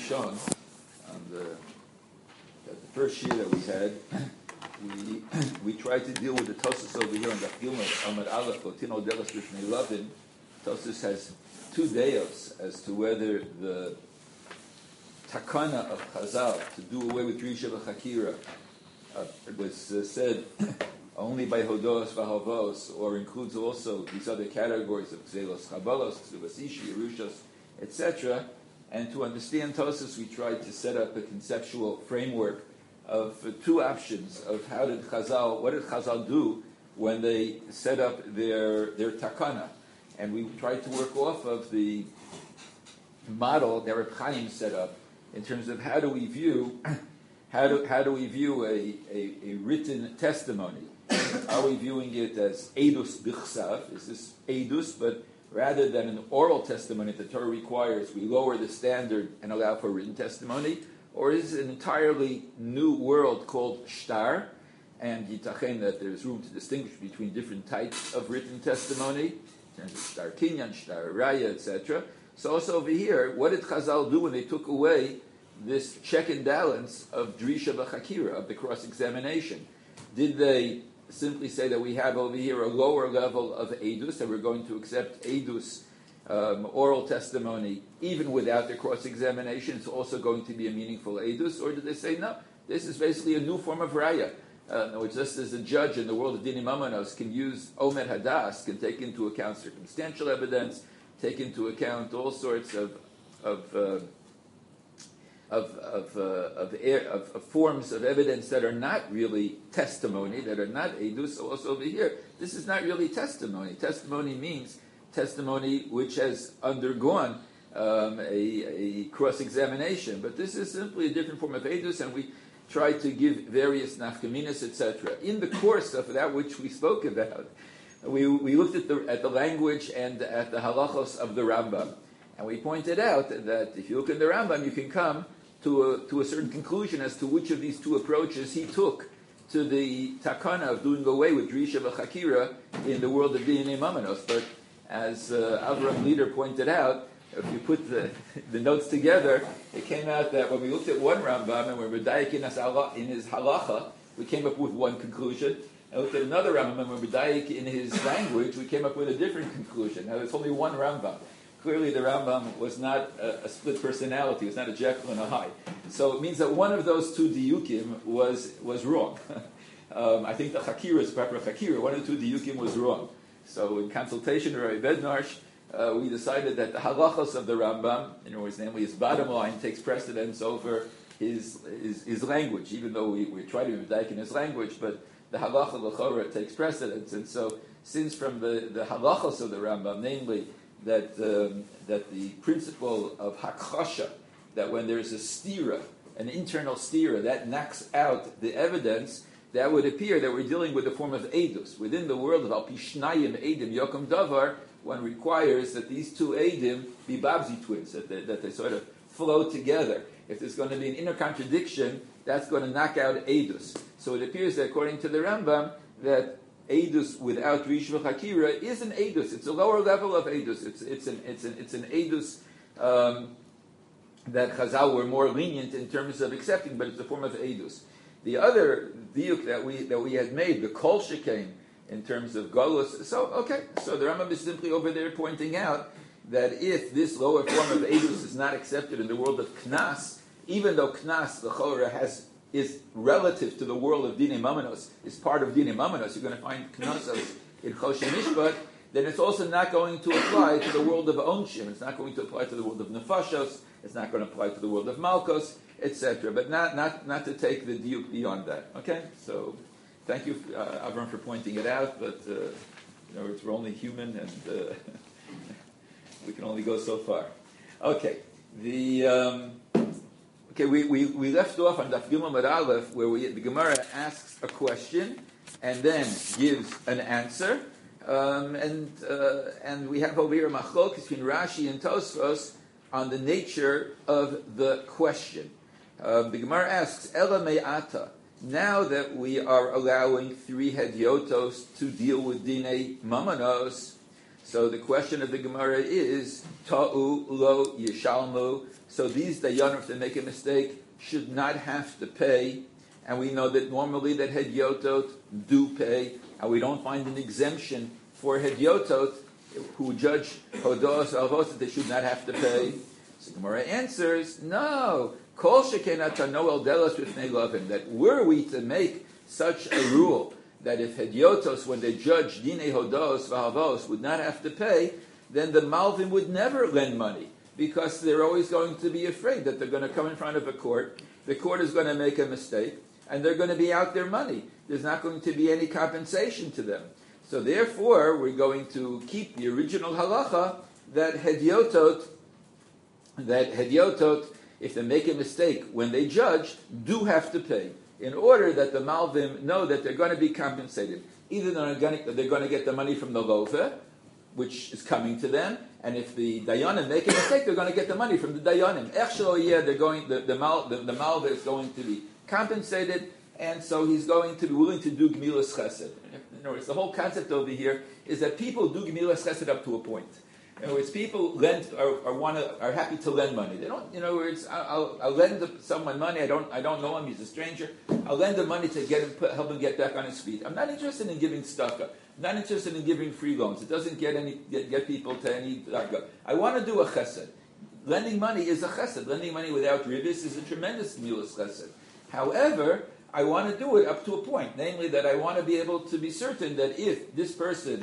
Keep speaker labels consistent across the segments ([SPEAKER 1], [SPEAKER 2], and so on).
[SPEAKER 1] Rishon, on the first year that we had, we tried to deal with the Tosfos over here on the Gilma Amad Aleph Lotino Delas Rishon Lavin. Tosfos has two deos as to whether the takana of Chazal to do away with Drisha v'Chakira was said only by Hodos v'Havos, or includes also these other categories of Gzelos Chabalos, Ksuvasishi, Yerushos, etc. And to understand Tosfos, we tried to set up a conceptual framework of two options of what did Chazal do when they set up their takana. And we tried to work off of the model that Reb Chaim set up in terms of how do we view a written testimony. Are we viewing it as edus bichsav? Is this edus, but rather than an oral testimony that the Torah requires, we lower the standard and allow for written testimony? Or is it an entirely new world called shtar? And yitachen that there's room to distinguish between different types of written testimony, in terms of shtar kinyan, shtar raya, etc. So also over here, what did Chazal do when they took away this check and balance of drisha v'chakira, of the cross-examination? Did they simply say that we have over here a lower level of edus, that we're going to accept edus, oral testimony, even without the cross-examination? It's also going to be a meaningful edus? Or did they say, no, this is basically a new form of raya? No, just as a judge in the world of dinim amanos can use omer hadas, can take into account circumstantial evidence, take into account all sorts of forms of evidence that are not really testimony, that are not edus. Also over here, this is not really testimony. Testimony means testimony which has undergone a cross-examination. But this is simply a different form of edus, and we try to give various nafkaminas, etc. In the course of that which we spoke about, we looked at the language and at the halachos of the Rambam. And we pointed out that if you look in the Rambam, you can come to a certain conclusion as to which of these two approaches he took to the takana of doing away with drisha v'chakira in the world of dinim amanos. But as Avram Lieder pointed out, if you put the notes together, it came out that when we looked at one Rambam and we were daik in his halacha, we came up with one conclusion. And looked at another Rambam and we were daik in his language, we came up with a different conclusion. Now there's only one Rambam. Clearly the Rambam was not a split personality, it was not a Jekyll and a Hyde. So it means that one of those two diyukim was wrong. I think the Chakira is proper Chakira, one of the two diyukim was wrong. So in consultation with Rabbi Bednarsh, we decided that the halachos of the Rambam, in other words, namely his bottom line, takes precedence over his language, even though we try to be medayik in his language, but the halacha l'chorah takes precedence. And so since from the halachos of the Rambam, namely that the principle of hakchasha, that when there's a stira, an internal stira, that knocks out the evidence, that would appear that we're dealing with a form of edus. Within the world of al pishnayim edim yokum davar, one requires that these two edim be babzi twins, that they sort of flow together. If there's going to be an inner contradiction, that's going to knock out edus. So it appears that according to the Rambam, that edus without rish v'chakira is an edus. It's a lower level of edus. It's an edus that Chazal were more lenient in terms of accepting, but it's a form of edus. The other diuk that we had made, the kol shekain, in terms of galus. So the Rambam is simply over there pointing out that if this lower form of edus is not accepted in the world of knas, even though knas the chorah is relative to the world of dinim amanos, is part of dinim amanos, you're going to find knasos in choshen mishpat, then it's also not going to apply to the world of onshim. It's not going to apply to the world of nefashos. It's not going to apply to the world of malkos, etc. But not to take the diuk beyond that. Okay, so thank you, Avram, for pointing it out. But we're only human, and we can only go so far. Okay, we left off on Daf Gimel Amud Aleph, where the Gemara asks a question and then gives an answer, and we have over here a machlokes between Rashi and Tosfos on the nature of the question. The Gemara asks, Ela me'ata, now that we are allowing 3 hedyotos to deal with dinei mamanos, so the question of the Gemara is, Ta'u lo yishalmu So these dayanim, if they make a mistake, should not have to pay. And we know that normally that hedyotot do pay, and we don't find an exemption for hedyotot who judge hodos alvos that they should not have to pay. So Gemara answers, no. Kol sheken ata noel delos b'fnei lavim. That were we to make such a rule that if hedyotos, when they judge dinei hodos v'havos, would not have to pay, then the malvim would never lend money, because they're always going to be afraid that they're going to come in front of a court, the court is going to make a mistake, and they're going to be out their money. There's not going to be any compensation to them. So therefore, we're going to keep the original halacha that hedyotot, if they make a mistake when they judge, do have to pay, in order that the malvim know that they're going to be compensated. Either they're going to get the money from the lova, which is coming to them, and if the dayanim make a mistake, they're going to get the money from the dayanim. They're going, the malva is going to be compensated, and so he's going to be willing to do gemilas chesed. In other words, the whole concept over here is that people do gemilas chesed up to a point. In other words, people are happy to lend money. They don't. In other words, I'll lend someone money. I don't know him. He's a stranger. I'll lend him money to help him get back on his feet. I'm not interested in giving tzedakah. I'm not interested in giving free loans. It doesn't get people to any. I want to do a chesed. Lending money is a chesed. Lending money without ribis is a tremendous milas chesed. However, I want to do it up to a point. Namely, that I want to be able to be certain that if this person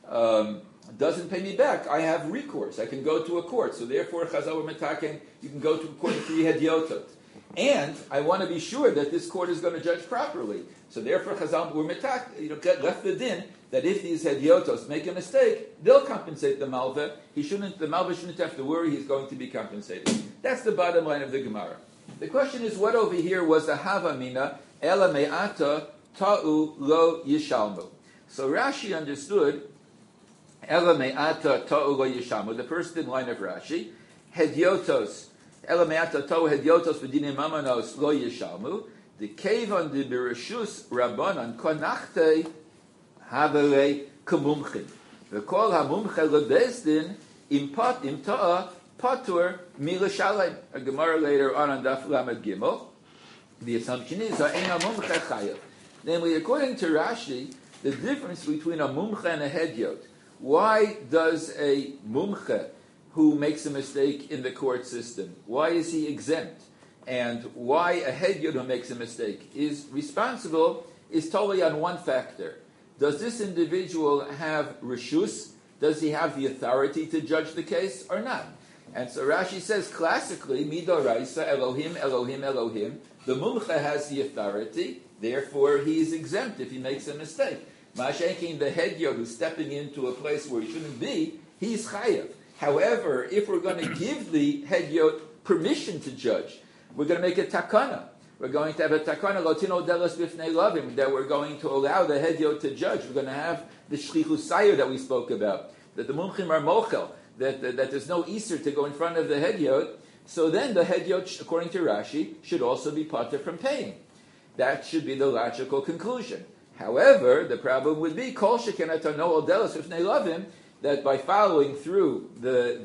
[SPEAKER 1] doesn't pay me back, I have recourse. I can go to a court. So therefore, Chazal Metaken, you can go to a court of 3 hedyotot. And I want to be sure that this court is going to judge properly. So therefore, Chazal Metaken, left the din that if these hedyotos make a mistake, they'll compensate the malva. The malva shouldn't have to worry, he's going to be compensated. That's the bottom line of the Gemara. The question is, what over here was the havamina, ela me'ata ta'u lo yishalmu. So Rashi understood ela me'ata ta'u lo yishalmu, the first in line of Rashi, hedyotos, ela me'ata ta'u hedyotos v'dinim mamanos lo yishalmu, the kevan de bereshus rabbanan konachte havere kumumchin. V'kol hamumche lebezdin im ta'a patur milashalem. A Gemara later on Daf Lamed Gimel, the assumption is ha'ein hamumche chayav. Namely, according to Rashi, the difference between a mumche and a hedyot. Why does a mumche who makes a mistake in the court system, why is he exempt? And why a hedyot who makes a mistake is responsible is totally on one factor. Does this individual have reshus? Does he have the authority to judge the case or not? And so Rashi says classically, midoraisa, Elohim, Elohim, Elohim. The mumche has the authority, therefore he is exempt if he makes a mistake. Mashenkin, the hedyot who's stepping into a place where he shouldn't be, he's chayav. However, if we're going to give the hedyot permission to judge, we're going to make a takana. We're going to have a takana, lotino delos bifnei lavim, that we're going to allow the hedyot to judge. We're going to have the shlichus sayer that we spoke about, that the mumchim are mochel, that there's no Easter to go in front of the hedyot. So then the hedyot, according to Rashi, should also be patur from paying. That should be the logical conclusion. However, the problem would be kol sheken ata noel delos bifnei lavim, that by following through the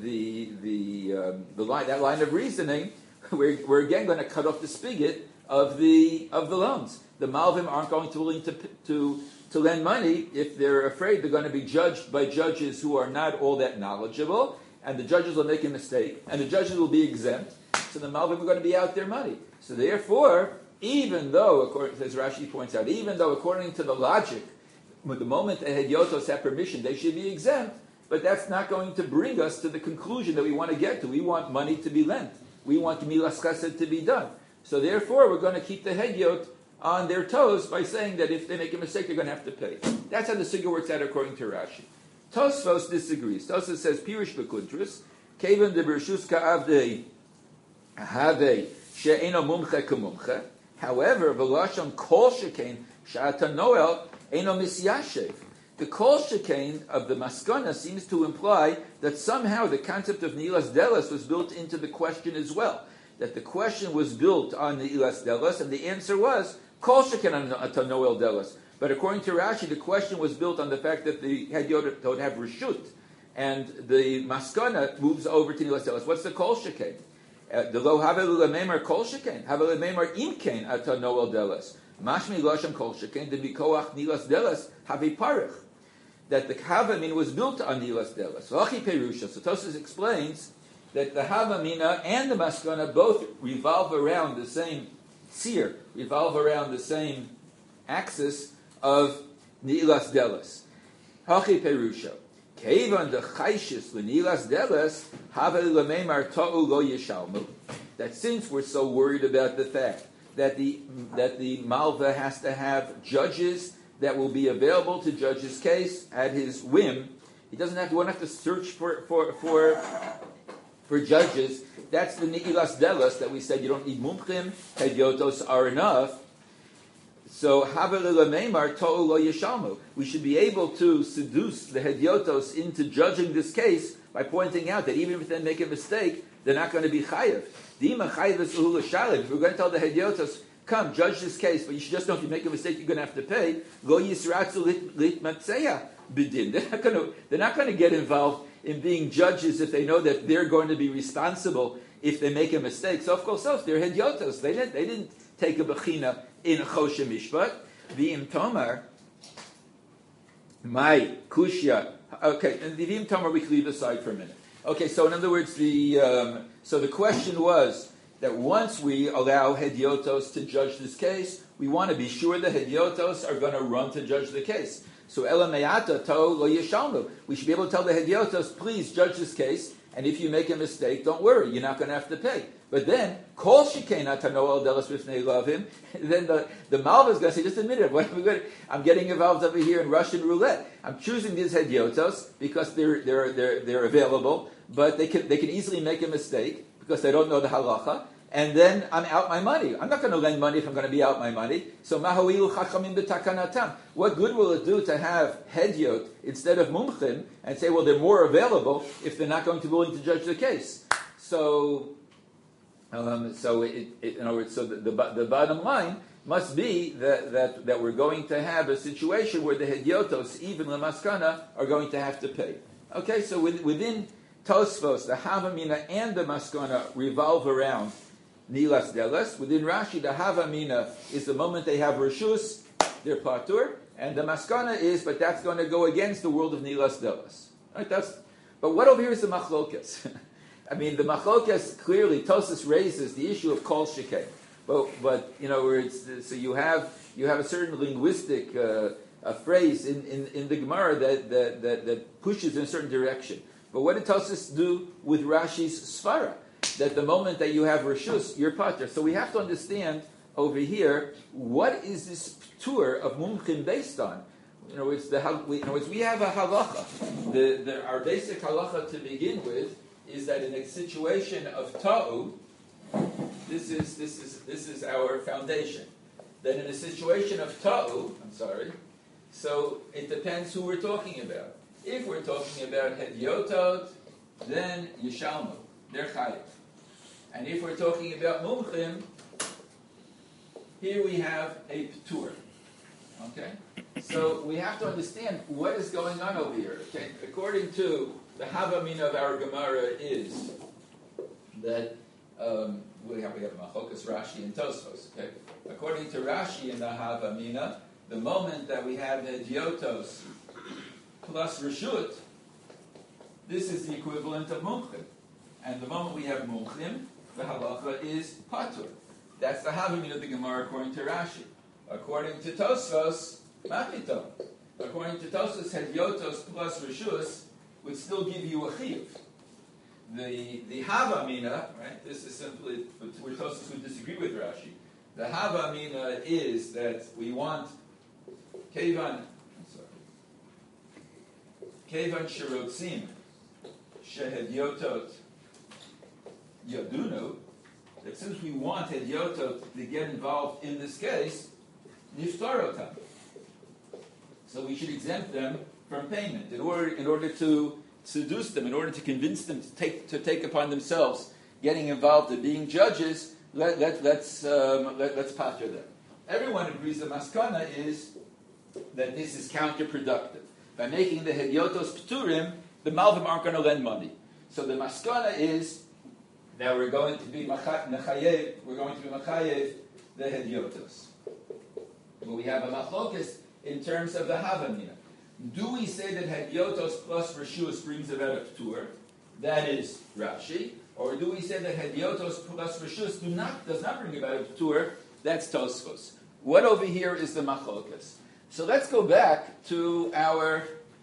[SPEAKER 1] line, that line of reasoning, we're again going to cut off the spigot of the loans. The malvim aren't going to willing to lend money if they're afraid they're going to be judged by judges who are not all that knowledgeable, and the judges will make a mistake, and the judges will be exempt, so the malvim are going to be out their money. So therefore, even though, as Rashi points out, even though according to the logic, with the moment the hedyotos have permission, they should be exempt, but that's not going to bring us to the conclusion that we want to get to. We want money to be lent. We want milas chesed to be done. So therefore, we're going to keep the hedyot on their toes by saying that if they make a mistake, they're going to have to pay. That's how the sugya works out according to Rashi. Tosfos disagrees. Tosfos says, Pirush b'kuntrus, kevan de bershus ka'avdei have she'eno mumche k'mumche. However, v'lashon kol shekain sha'ata noel eno misyashev. The kol shekain of the maskana seems to imply that somehow the concept of nilas delos was built into the question as well. That the question was built on the ilas delos, and the answer was kol sheken ata noel delos. But according to Rashi, the question was built on the fact that the hedyot don't have reshut, and the maskana moves over to nilas delos. What's the kol sheken? The lo havelu lememar kol sheken, havelu lememar imken ata noel delas. Mashmi lasham kol sheken de bikoach nilas delas havi parich. That the Havamina was built on nilas delas. Vachi perusha. So Tosfos explains that the Havamina and the Maskana both revolve around the same tzir, revolve around the same axis of nilas delas. Hachi perusha. Kevan de chaishis l'nilas delas havel lememar ta'u lo yishalmu. That since we're so worried about the fact that the malva has to have judges that will be available to judge his case at his whim, he doesn't have to. Won't have to search for judges. That's the nilas delas that we said you don't need mumchim. Hedyotos are enough. So we should be able to seduce the hedyotos into judging this case by pointing out that even if they make a mistake, they're not going to be chayev. If we're going to tell the hedyotos, come judge this case, but you should just know if you make a mistake, you're going to have to pay. They're not going to get involved in being judges if they know that they're going to be responsible if they make a mistake. So of course, they're hedyotos. They didn't take a bechina in Choshe Mishpat. V'im Tomar, my kushya. Okay, and the V'im Tomar we can leave aside for a minute. Okay, so in other words, the question was that once we allow hedyotos to judge this case, we want to be sure the hedyotos are going to run to judge the case. So Ela Me'ata To Lo Yeshalmu. We should be able to tell the hedyotos, please judge this case, and if you make a mistake, don't worry, you're not going to have to pay. But then, Kol Shekena Tanoel Delas Bifnei Lavim, then the malva is going to say, just admit it, I'm getting involved over here in Russian roulette. I'm choosing these hedyotos because they're available, but they can easily make a mistake because they don't know the halacha, and then I'm out my money. I'm not going to lend money if I'm going to be out my money. So mahoilu chachamim b'takanatam. What good will it do to have hedyot instead of mumchim and say, well, they're more available if they're not going to be willing to judge the case? So in other words, so the bottom line must be that we're going to have a situation where the hedyotos, even the maskana, are going to have to pay. Okay, so within Tosfos, the Havamina and the maskana revolve around nilas delas. Within Rashi, the Havamina is the moment they have reshus, they're patur, and the maskana is, but that's going to go against the world of nilas delas. Right? But what over here is the machlokas? I mean, the machlokas clearly Tosfos raises the issue of kol shekei, but so you have a certain linguistic a phrase in the Gemara that pushes in a certain direction. But what did Tosfos do with Rashi's svara? That the moment that you have reshus, you're pater. So we have to understand over here, what is this tour of mumchim based on? In other words, we have a halacha. Our basic halacha to begin with is that in a situation of ta'u, this is our foundation. Then in a situation of ta'u, so it depends who we're talking about. If we're talking about hedyotot, then yishalmu, they're chayiv. And if we're talking about mumchim, here we have a p'tur. Okay? So we have to understand what is going on over here. Okay? According to the Havamina of our Gemara is that we have Machokas, Rashi, and Tosfos. Okay? According to Rashi in the Havamina, the moment that we have hedyotos plus reshut, this is the equivalent of mumchim. And the moment we have mumchim, the halacha is patur. That's the Havamina of the Gemara according to Rashi. According to Tosfos, mapito. According to Tosfos, hedyotos plus reshus would still give you a chiyuv. The Havamina, right? This is simply where Tosfos would disagree with Rashi. The Havamina is that we want kevan shirotzim shehedyotot yadunu, that since we want hedyotot to get involved in this case, niftarotam. So we should exempt them from payment in order to seduce them, in order to convince them to take upon themselves getting involved in being judges. Let's pater them. Everyone agrees the maskana is that this is counterproductive. By making the hedyotos p'turim, the malvim aren't going to lend money. So the maskana is that we're going to be machayev the hedyotos. But we have a machlokas in terms of the havamina. Do we say that hedyotos plus reshus brings about a ptur? That is Rashi. Or do we say that hedyotos plus reshus does not bring about a ptur? That's Tosfos. What over here is the machlokas? So let's go back to our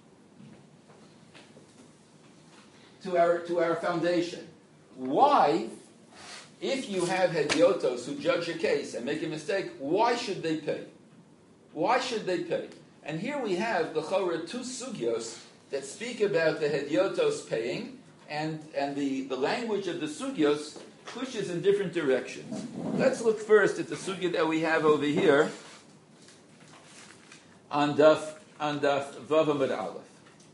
[SPEAKER 1] foundation. Why, if you have hedyotos who judge a case and make a mistake, why should they pay? Why should they pay? And here we have the Chorah two sugyos that speak about the hedyotos paying, and the language of the sugyos pushes in different directions. Let's look first at the sugya that we have over here on Daf Vav Amud Aleph.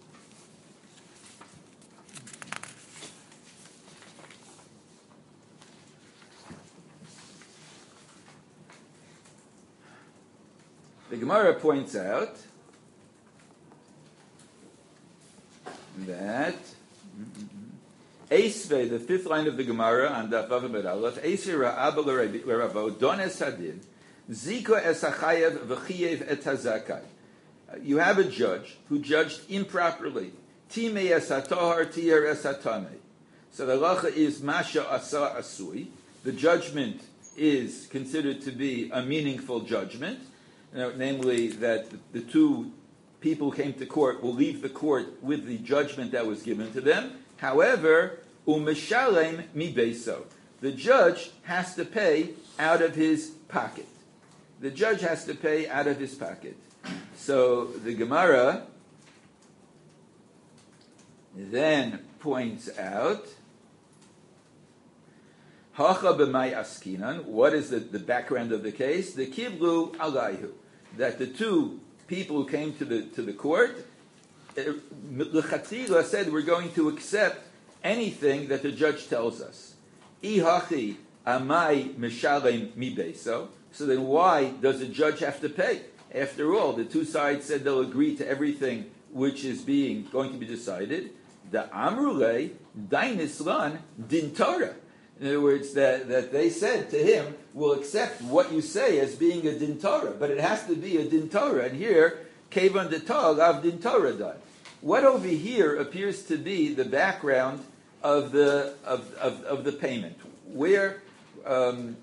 [SPEAKER 1] The Gemara points out that Eisvei, the fifth line of the Gemara on Daf Vav Amud Aleph, Eisvei Ra'aba l'Ravo Dones Hadin Ziko es hachayev v'chiyev et hazakai. You have a judge who judged improperly. Timei es hatohar tiyer es hatamei. So the halacha is masha asa asui. The judgment is considered to be a meaningful judgment. Namely, that the two people who came to court will leave the court with the judgment that was given to them. However, umeshalem mi beiso. The judge has to pay out of his pocket. The judge has to pay out of his pocket. So the Gemara then points out, Hacha b'may askinan. What is the background of the case? The kiblu alayhu, that the two people who came to the court, l'chatchila said, we're going to accept anything that the judge tells us. Ihachi amay mishalem mi beiso. So then why does the judge have to pay? After all, the two sides said they'll agree to everything which is going to be decided. The amrule dainislan din Torah. In other words, that they said to him, we'll accept what you say as being a din Torah, but it has to be a din Torah. And here, kevan detal av din Torah done. What over here appears to be the background of the payment? Where, under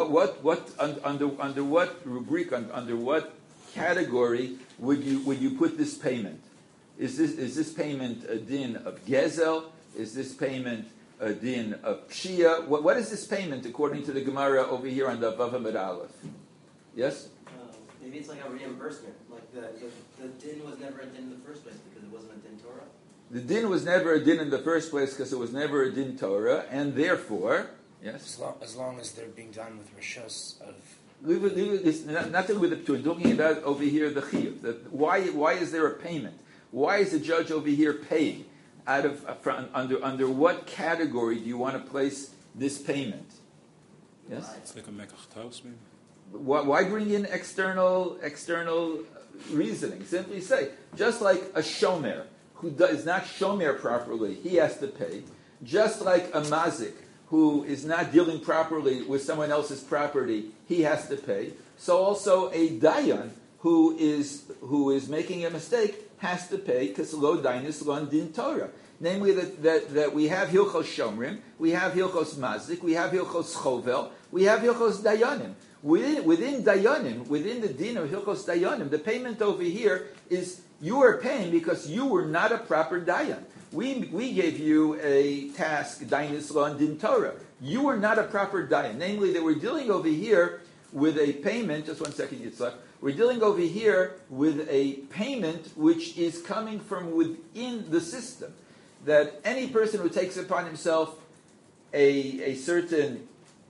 [SPEAKER 1] what rubric, under what category would you put this payment? Is this payment a din of gezel? Is this payment a din of pshia? What is this payment according to the Gemara over here on the Vav Amud Aleph? Yes?
[SPEAKER 2] Maybe it's like a reimbursement. Like the din was never a din in the first place because it wasn't a din Torah.
[SPEAKER 1] The din was never a din in the first place because it was never a din Torah, and therefore, yes?
[SPEAKER 3] As long as they're being done with rishus of...
[SPEAKER 1] Nothing with the ptur. Talking about over here the chiyuv. Why is there a payment? Why is the judge over here paying? Under what category do you want to place this payment? Yes?
[SPEAKER 4] It's like a mekach maybe.
[SPEAKER 1] Why bring in external reasoning? Simply say, just like a shomer who is not shomer properly, he has to pay. Just like a mazik who is not dealing properly with someone else's property, he has to pay. So also a dayan who is making a mistake has to pay, because lo dainis lo din Torah. Namely, that we have hilchos shomrim, we have hilchos mazik, we have hilchos chovel, we have hilchos dayanim. Within dayanim, within the din of hilchos dayanim, the payment over here is you are paying because you were not a proper dayan. We gave you a task, dainis lo din Torah. You were not a proper dayan. Namely, that we're dealing over here with a payment. Just 1 second, Yitzhak. We're dealing over here with a payment which is coming from within the system. That any person who takes upon himself any person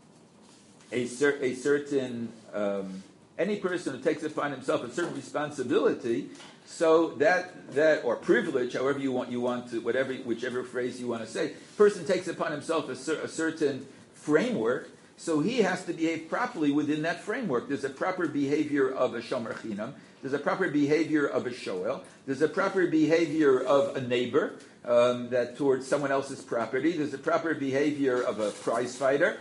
[SPEAKER 1] who takes upon himself a certain responsibility, so that or privilege, however you want to, whichever phrase you want to say, person takes upon himself a certain framework. So he has to behave properly within that framework. There's a proper behavior of a shomer chinam. There's a proper behavior of a shoel. There's a proper behavior of a neighbor that towards someone else's property. There's a proper behavior of a prize fighter.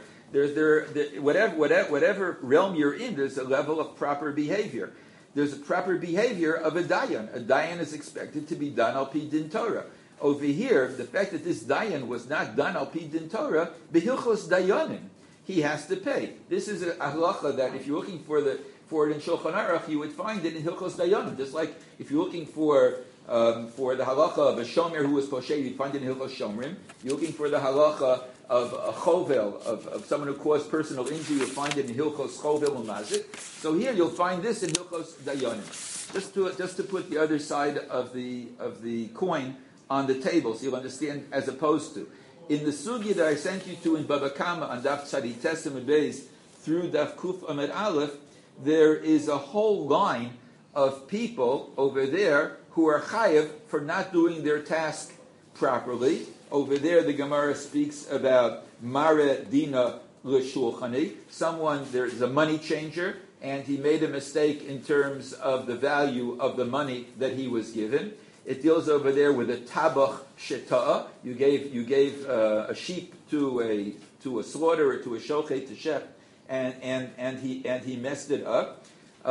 [SPEAKER 1] Whatever realm you're in, there's a level of proper behavior. There's a proper behavior of a dayan. A dayan is expected to be done al pi din Torah. Over here, the fact that this dayan was not done al pi din Torah, behilchos dayanim, he has to pay. This is a halacha that if you're looking for it in Shulchan Aruch, you would find it in Hilchos Dayanim. Just like if you're looking for the halacha of a shomer who was poshet, you'd find it in Hilchos Shomrim. You're looking for the halacha of a chovel, of someone who caused personal injury, you'll find it in Hilchos Chovel and Mazik. So here you'll find this in Hilchos Dayanim. Just to put the other side of the coin on the table, so you'll understand as opposed to. In the sugya that I sent you to in Baba Kama on Daf Tzadi Testament Beis through Daf Kuf Amid Aleph, there is a whole line of people over there who are chayav for not doing their task properly. Over there, the Gemara speaks about mare dina l'shulchani. There's a money changer, and he made a mistake in terms of the value of the money that he was given. It deals over there with a tabach sheta'ah. You gave a sheep to a slaughterer, to a shochet, to shech, and he messed it up.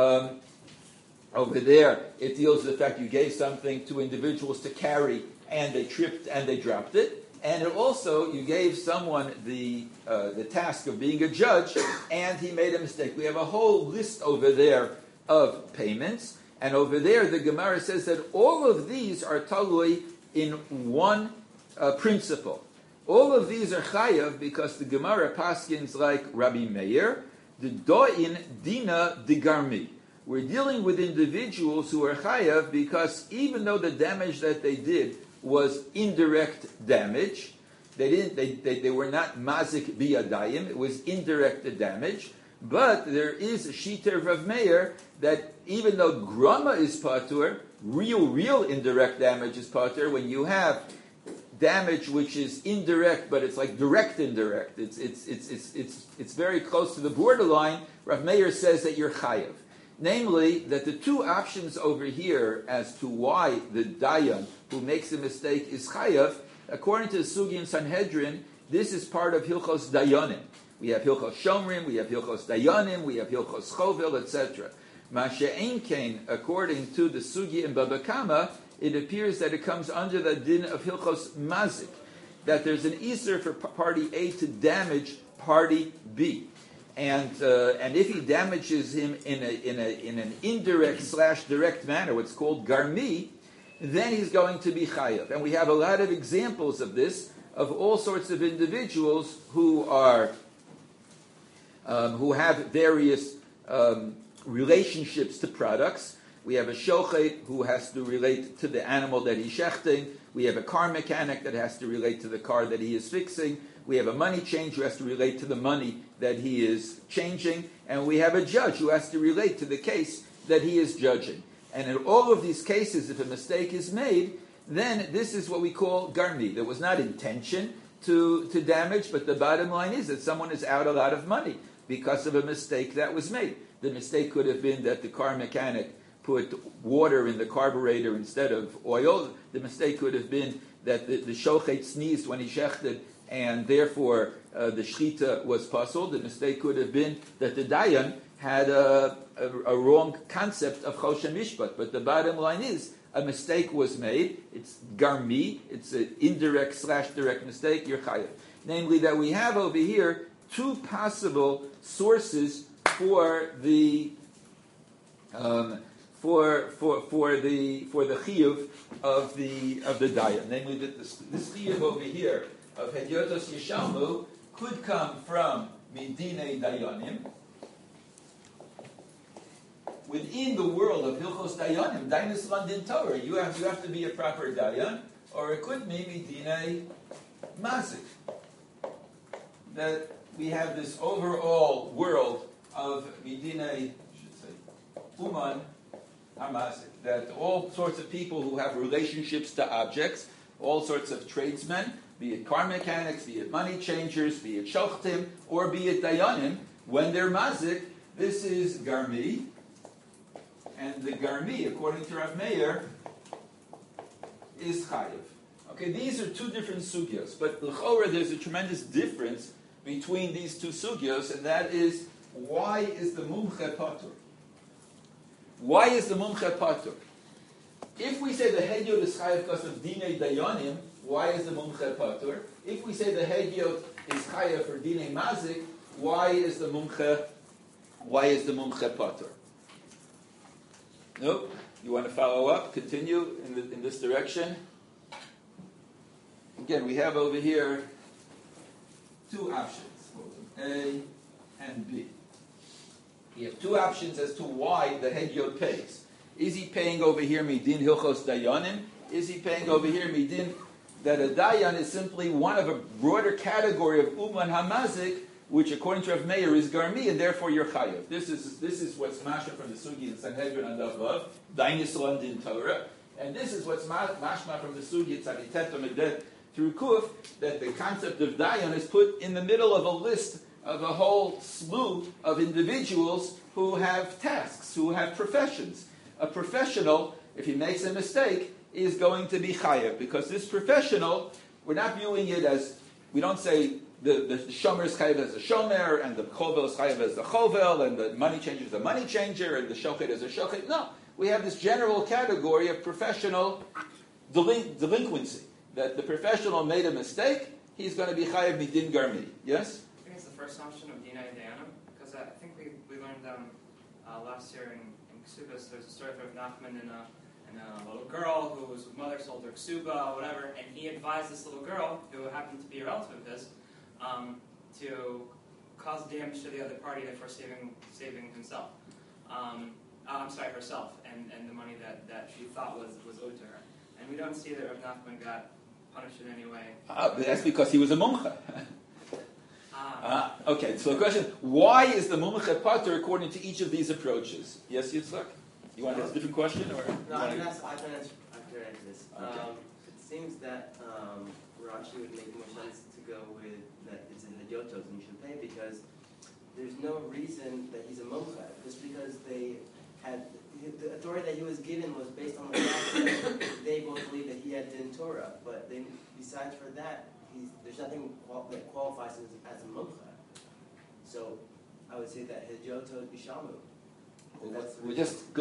[SPEAKER 1] Over there, it deals with the fact you gave something to individuals to carry, and they tripped and they dropped it. And you gave someone the task of being a judge, and he made a mistake. We have a whole list over there of payments. And over there, the Gemara says that all of these are talui in one principle. All of these are chayav because the Gemara paskins like Rabbi Meir, the do'in dina digarmi. We're dealing with individuals who are chayav because even though the damage that they did was indirect damage, they were not mazik biyadayim, it was indirect damage. But there is a shiter Rav Meir that even though grama is patur, real indirect damage is patur. When you have damage which is indirect, but it's like direct indirect, it's very close to the borderline. Rav Meir says that you're chayav. Namely, that the two options over here as to why the dayan who makes a mistake is chayav, according to the Sugi and Sanhedrin, this is part of Hilchos Dayanim. We have Hilchos Shomrim, we have Hilchos Dayanim, we have Hilchos Chovel, etc. Masha'ein Kain, according to the Sugi and Baba Kama, it appears that it comes under the din of Hilchos Mazik, that there's an Easter for party A to damage party B. And if he damages him in an indirect/direct manner, what's called garmi, then he's going to be chayav. And we have a lot of examples of this, of all sorts of individuals who have various relationships to products. We have a shochet who has to relate to the animal that he's shechting. We have a car mechanic that has to relate to the car that he is fixing. We have a money changer who has to relate to the money that he is changing. And we have a judge who has to relate to the case that he is judging. And in all of these cases, if a mistake is made, then this is what we call garmi. There was not intention to damage, but the bottom line is that someone is out a lot of money because of a mistake that was made. The mistake could have been that the car mechanic put water in the carburetor instead of oil. The mistake could have been that the shochet sneezed when he shechted, and therefore the shchita was puzzled. The mistake could have been that the dayan had a wrong concept of choshen mishpat. But the bottom line is, a mistake was made. It's garmi. It's an indirect/direct mistake. You're chayav. Namely, that we have over here two possible sources for the chiyuv of the dayan. Namely, that this chiyuv over here of hedyotos yishalmu could come from midinei dayanim. Within the world of Hilchos Dayanim, Dainis London Torah, you have to be a proper Dayan, or it could be Midinei Mazik. That we have this overall world of Midinei, Uman HaMazik, that all sorts of people who have relationships to objects, all sorts of tradesmen, be it car mechanics, be it money changers, be it shochtim, or be it dayanim, when they're mazik, this is garmi, and the garmi, according to Rav Meir, is chayiv. Okay, these are two different sugyos, but l'chora there's a tremendous difference between these two sugyos, and that is, why is the mumche patur? Why is the mumche patur? If we say the hedyot is chayiv because of dinei dayanim, why is the mumche patur? If we say the hedyot is chayiv for dinei mazik, why is the mumche patur? Nope. You want to follow up? Continue in this direction. Again, we have over here two options, A and B. We have two options as to why the hedyot pays. Is he paying over here midin hilchos dayanim? Is he paying over here midin that a dayan is simply one of a broader category of uman hamazik, which according to Rav Meir is garmi, and therefore you're chayav. This is what's mashma from the sugi in Sanhedrin and Davav, dain yisrael din Torah, and this is what's mashma from the sugi in Tzaditet Meded through Kuf, that the concept of dayan is put in the middle of a list of a whole slew of individuals who have tasks, who have professions. A professional, if he makes a mistake, is going to be chayav, because this professional, we're not viewing it as, we don't say the shomer is chayav as a shomer, and the chovel is chayav as the chovel, and the money changer is a money changer, and the shochet is a shochet. No, we have this general category of professional delinquency, that the professional made a mistake, he's going to be chayav midin garmi. Yes?
[SPEAKER 4] I think it's the first option of Dinah Dayanim, because I think we learned last year in Ksubas, there's a story of Nachman and a little girl whose mother sold her ksuba, whatever, and he advised this little girl, who happened to be a relative of his, to cause damage to the other party for saving himself. Herself, and the money that she thought was owed to her. And we don't see that Rav Nachman got punished in any way.
[SPEAKER 1] But that's because he was a mumcha. Okay, so the question, why is the mumcha patur according to each of these approaches? Yes, Yitzchak? You want to ask a different question? Or
[SPEAKER 2] no, I can answer this.
[SPEAKER 1] Okay.
[SPEAKER 2] It seems that Rashi would make more sense to go with that it's in the Yotos and you should pay, because there's no reason that he's a mumcha. Just because they had the authority that he was given was based on the fact that they both believe that he had din Torah, but then besides for that, there's nothing that qualifies him as a mumcha. So I would say that his Yotos bishamu.
[SPEAKER 1] we're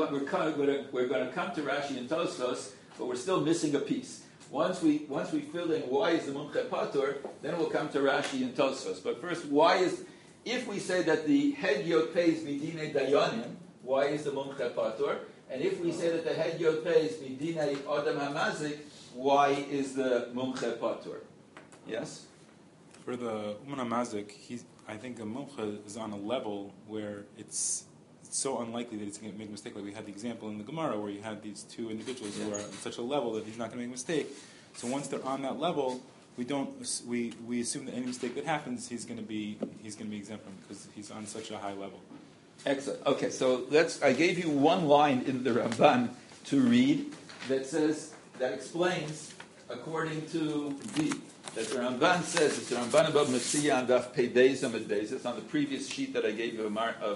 [SPEAKER 1] going to come to Rashi and Tosfos, but we're still missing a piece. Once we fill in why is the mumche patur, then we'll come to Rashi and Tosfos. But first, if we say that the hedyot pays midinei dayanim, why is the mumche patur? And if we say that the hedyot pays midinei adam hamazik, why is the mumche patur? Yes?
[SPEAKER 5] For the uman hamazik, I think a mumche is on a level where it's so unlikely that he's going to make a mistake. Like we had the example in the Gemara where you had these two individuals who are on such a level that he's not going to make a mistake. So once they're on that level, we assume that any mistake that happens, he's going to be exempt from, because he's on such a high level.
[SPEAKER 1] Excellent. Okay, so I gave you one line in the Ramban to read that explains according to D. That the Ramban says, it's the Ramban above Metzia and Daf Pei Beis Amud Beis. It's on the previous sheet that I gave you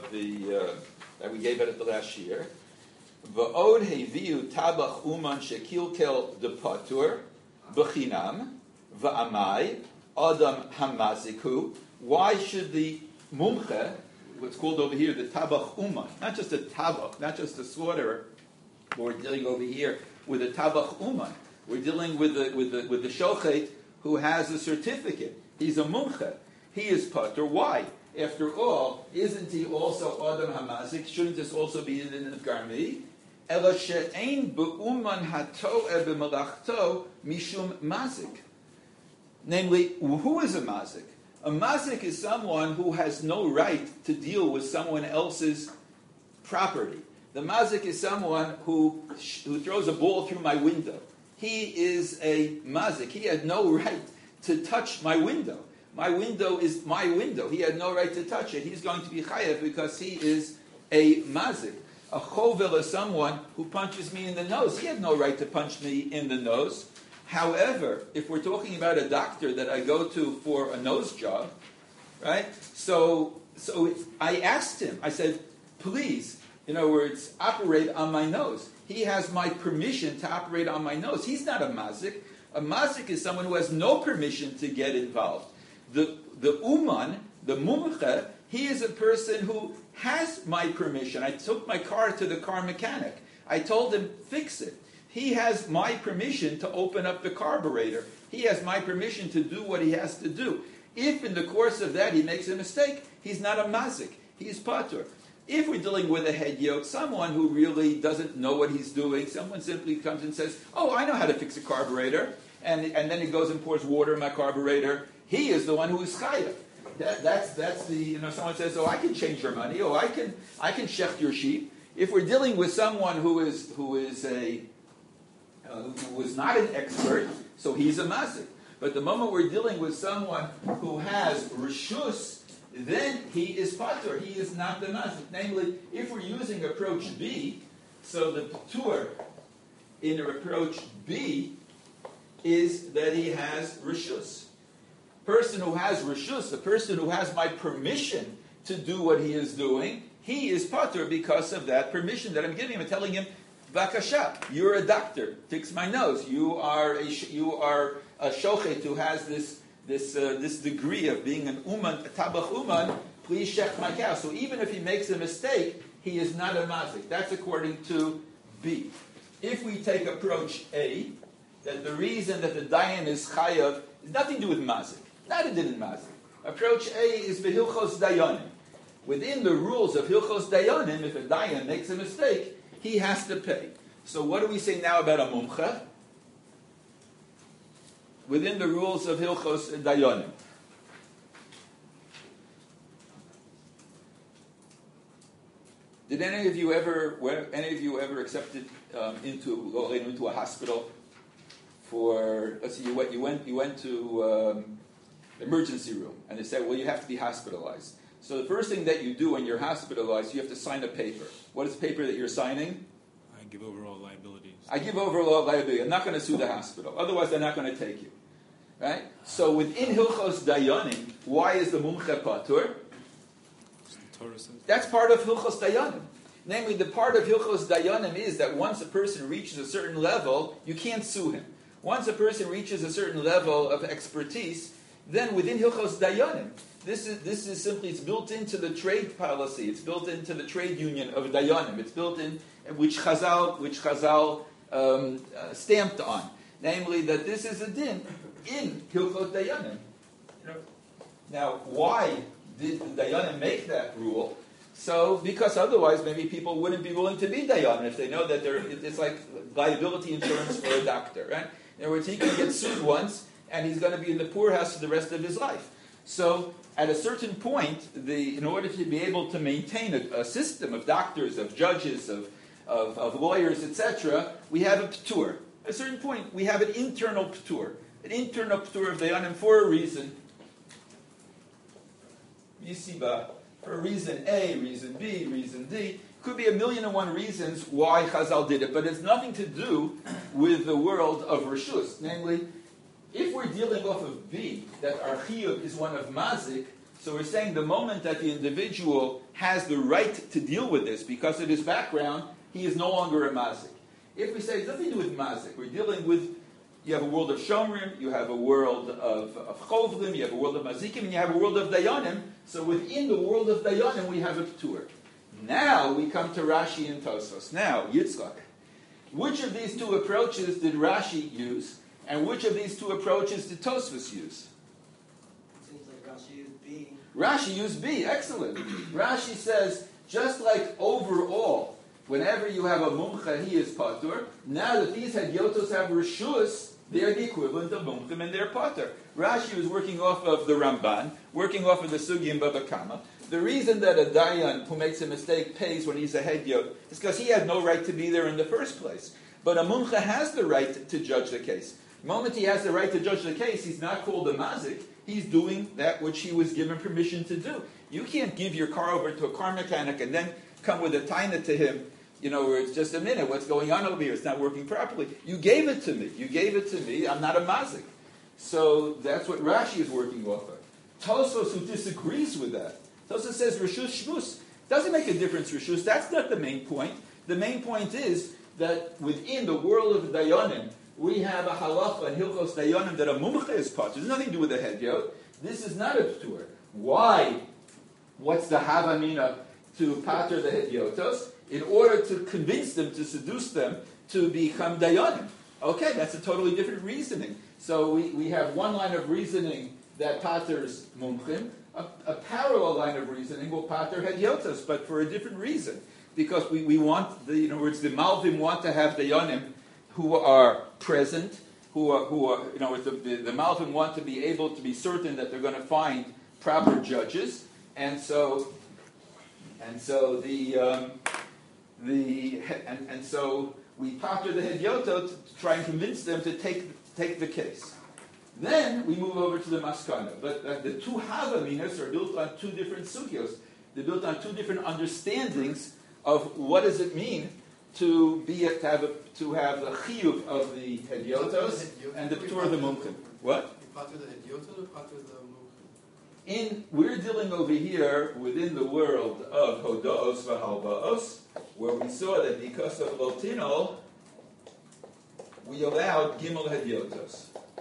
[SPEAKER 1] that we gave it at the last year. V'od heviu tabach uman shekilkel de patur b'chinam v'amai adam hamaziku. Why should the mumche, what's called over here the tabach uman, not just a tabach, not just a slaughterer, but we're dealing over here with a tabach uman. We're dealing with the shochet who has a certificate. He's a mumche. He is patur. Why? After all, isn't he also Adam Hamazik? Shouldn't this also be in the Garmi? Ela she'ein be'uman hato'eh b'melachto mishum mazik. Namely, who is a mazik? A mazik is someone who has no right to deal with someone else's property. The mazik is someone who throws a ball through my window. He is a mazik. He had no right to touch my window. My window is my window. He had no right to touch it. He's going to be chayav because he is a mazik. A chovel is someone who punches me in the nose. He had no right to punch me in the nose. However, if we're talking about a doctor that I go to for a nose job, right? So I asked him, I said, please, in other words, operate on my nose. He has my permission to operate on my nose. He's not a mazik. A mazik is someone who has no permission to get involved. The uman, the mumche, he is a person who has my permission. I took my car to the car mechanic. I told him, fix it. He has my permission to open up the carburetor. He has my permission to do what he has to do. If in the course of that he makes a mistake, he's not a mazik. He's patur. If we're dealing with a hedyot, someone who really doesn't know what he's doing, someone simply comes and says, oh, I know how to fix a carburetor, and then he goes and pours water in my carburetor, he is the one who is chayav. That's the, someone says, oh, I can change your money, oh, I can shecht your sheep. If we're dealing with someone who is not an expert, so he's a mazik. But the moment we're dealing with someone who has reshus, then he is patur. He is not the mazik. Namely, if we're using approach B, so the patur in approach B is that he has reshus. Person who has reshus, the person who has my permission to do what he is doing, he is patur because of that permission that I'm giving him and telling him, Vakasha, you're a doctor, fix my nose. You are a shochet who has this degree of being an uman, a tabach uman, please shech my cow. So even if he makes a mistake, he is not a mazik. That's according to B. If we take approach A, that the reason that the dayan is chayav is nothing to do with mazik. Not a din in mazik. Approach A is v'hilchos dayanim. Within the rules of hilchos dayanim, if a dayan makes a mistake, he has to pay. So what do we say now about a mumcha? Within the rules of hilchos dayanim. Did any of you ever accepted into a hospital for? Let's see, you went to emergency room, and they said, well, you have to be hospitalized. So the first thing that you do when you're hospitalized, you have to sign a paper. What is the paper that you're signing?
[SPEAKER 5] I give over all liabilities.
[SPEAKER 1] I give over all liability. I'm not going to sue the hospital. Otherwise, they're not going to take you. Right? So within Hilchos Dayanim, why is the Mumche Patur? That's part of Hilchos Dayanim. Namely, the part of Hilchos Dayanim is that once a person reaches a certain level, you can't sue him. Once a person reaches a certain level of expertise, then within Hilchos Dayanim, this is simply, it's built into the trade policy, it's built into the trade union of Dayanim, it's built in, which Chazal stamped on. Namely, that this is a din in Hilchos Dayanim. Now, why did the Dayanim make that rule? So, because otherwise maybe people wouldn't be willing to be Dayanim if they know that it's like liability insurance for a doctor, right? In other words, he can get sued once, and he's going to be in the poorhouse for the rest of his life. So, at a certain point, in order to be able to maintain a system of doctors, of judges, of lawyers, etc., we have a p'tur. At a certain point, we have an internal p'tur. An internal p'tur of dayanim for a reason. Yisiba, for a reason A, reason B, reason D. Could be 1,000,001 reasons why Chazal did it, but it's nothing to do with the world of Rishus. Namely, if we're dealing off of B, that our chiyuv is one of mazik, so we're saying the moment that the individual has the right to deal with this because of his background, he is no longer a mazik. If we say it's nothing to do with mazik, we're dealing with, you have a world of shomrim, you have a world of chovlim, you have a world of mazikim, and you have a world of dayanim. So within the world of dayanim, we have a p'tur. Now we come to Rashi and Tosfos. Now, Yitzchak, which of these two approaches did Rashi use? And which of these two approaches did Tosfos use?
[SPEAKER 2] Seems like Rashi used B.
[SPEAKER 1] Rashi used B. Excellent. Rashi says, just like overall, whenever you have a mumcha, he is patur. Now that these hadyotos have reshus, they are the equivalent of mumchim and they're patur. Rashi was working off of the Ramban, working off of the Sugi and Baba Kama. The reason that a dayan who makes a mistake pays when he's a hedyot is because he had no right to be there in the first place. But a mumcha has the right to judge the case. The moment he has the right to judge the case, he's not called a mazik. He's doing that which he was given permission to do. You can't give your car over to a car mechanic and then come with a taina to him where it's just a minute. What's going on over here? It's not working properly. You gave it to me. I'm not a mazik. So that's what Rashi is working off of. Tosfos, who disagrees with that, Tosfos says Rishus Shvus. Doesn't make a difference, Rishus. That's not the main point. The main point is that within the world of Dayanim, we have a halacha and Hilchos Dayanim that a mumcha is part. There's nothing to do with the hedyot. This is not a p'tur. Why? What's the havamina to pater the hedyotos? In order to convince them, to seduce them, to become dayanim. Okay, that's a totally different reasoning. So we have one line of reasoning that paters mumchim. A parallel line of reasoning will pater hedyotos, but for a different reason. Because we want, in other words, the malvim want to have dayanim who are present, who are the malvim want to be able to be certain that they're going to find proper judges, and so we pater the hedyotot to try and convince them to take the case. Then we move over to the maskana. But the two havaminas are built on two different sugyos. They're built on two different understandings of what does it mean to have the chiyuv of the hedyotos and the p'tur of the mumchim. What?
[SPEAKER 6] Pater the hedyotot or pater the mumchim?
[SPEAKER 1] We're dealing over here within the world of hodaos v'halvaos, where we saw that because of Lotino, we allowed gimel hedyotos.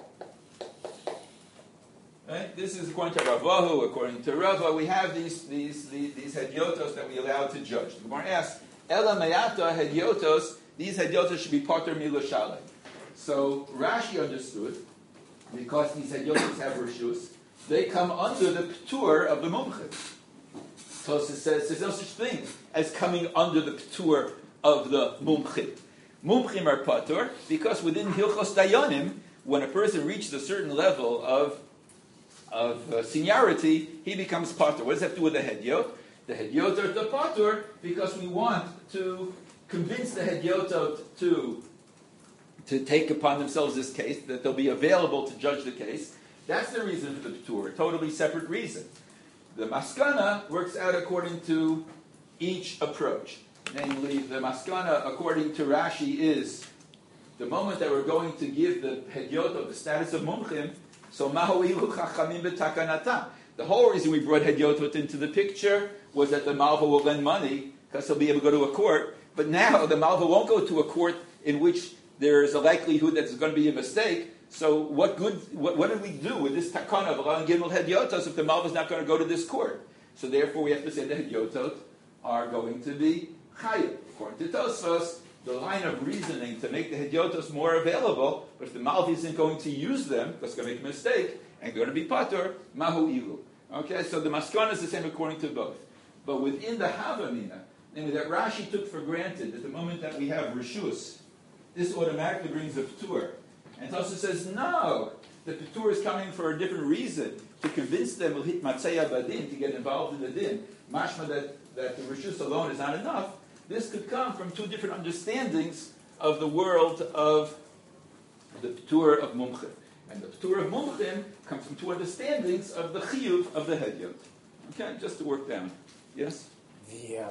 [SPEAKER 1] Right? This is according to Ravahu, according to Rava. We have these hedyotos that we allow to judge. The Gemara asks, Ela mayata hedyotos, these hedyotos should be pater miloshalei. So Rashi understood, because these hedyotos have rishus, they come under the p'tur of the mumchim. Tosfos says there's no such thing as coming under the p'tur of the mumchim. Mumchim are patur because within Hilchos Dayanim, when a person reaches a certain level of seniority, he becomes patur. What does that have to do with the hedyot? The hedyotot are the patur because we want to convince the hedyotot to take upon themselves this case, that they'll be available to judge the case. That's the reason for the p'tur, a totally separate reason. The maskana works out according to each approach. Namely, the maskana, according to Rashi, is the moment that we're going to give the hedyotot the status of mumchim. So maho'ilu chachamim b'takanata. The whole reason we brought hedyotot into the picture was that the malva will lend money because he'll be able to go to a court. But now the malva won't go to a court in which there is a likelihood that there's going to be a mistake. So what did we do with this takana of allowing gimel hedyotos if the malva is not going to go to this court? So therefore we have to say the hedyotot are going to be chayav. According to Tosfos, the line of reasoning to make the hedyotos more available, but if the malva isn't going to use them, because it's going to make a mistake, and going to be patur, mahu ilu. Okay, so the maskana is the same according to both. But within the havamina, namely that Rashi took for granted that the moment that we have rishus, this automatically brings the p'tur. And Tosfos says, no, the p'tur is coming for a different reason, to convince them to get involved in the din. Mashma that the rishus alone is not enough. This could come from two different understandings of the world of the p'tur of mumchim. And the p'tur of mumchim comes from two understandings of the chiyuv of the hedyot. Okay, just to work down. Yes?
[SPEAKER 3] The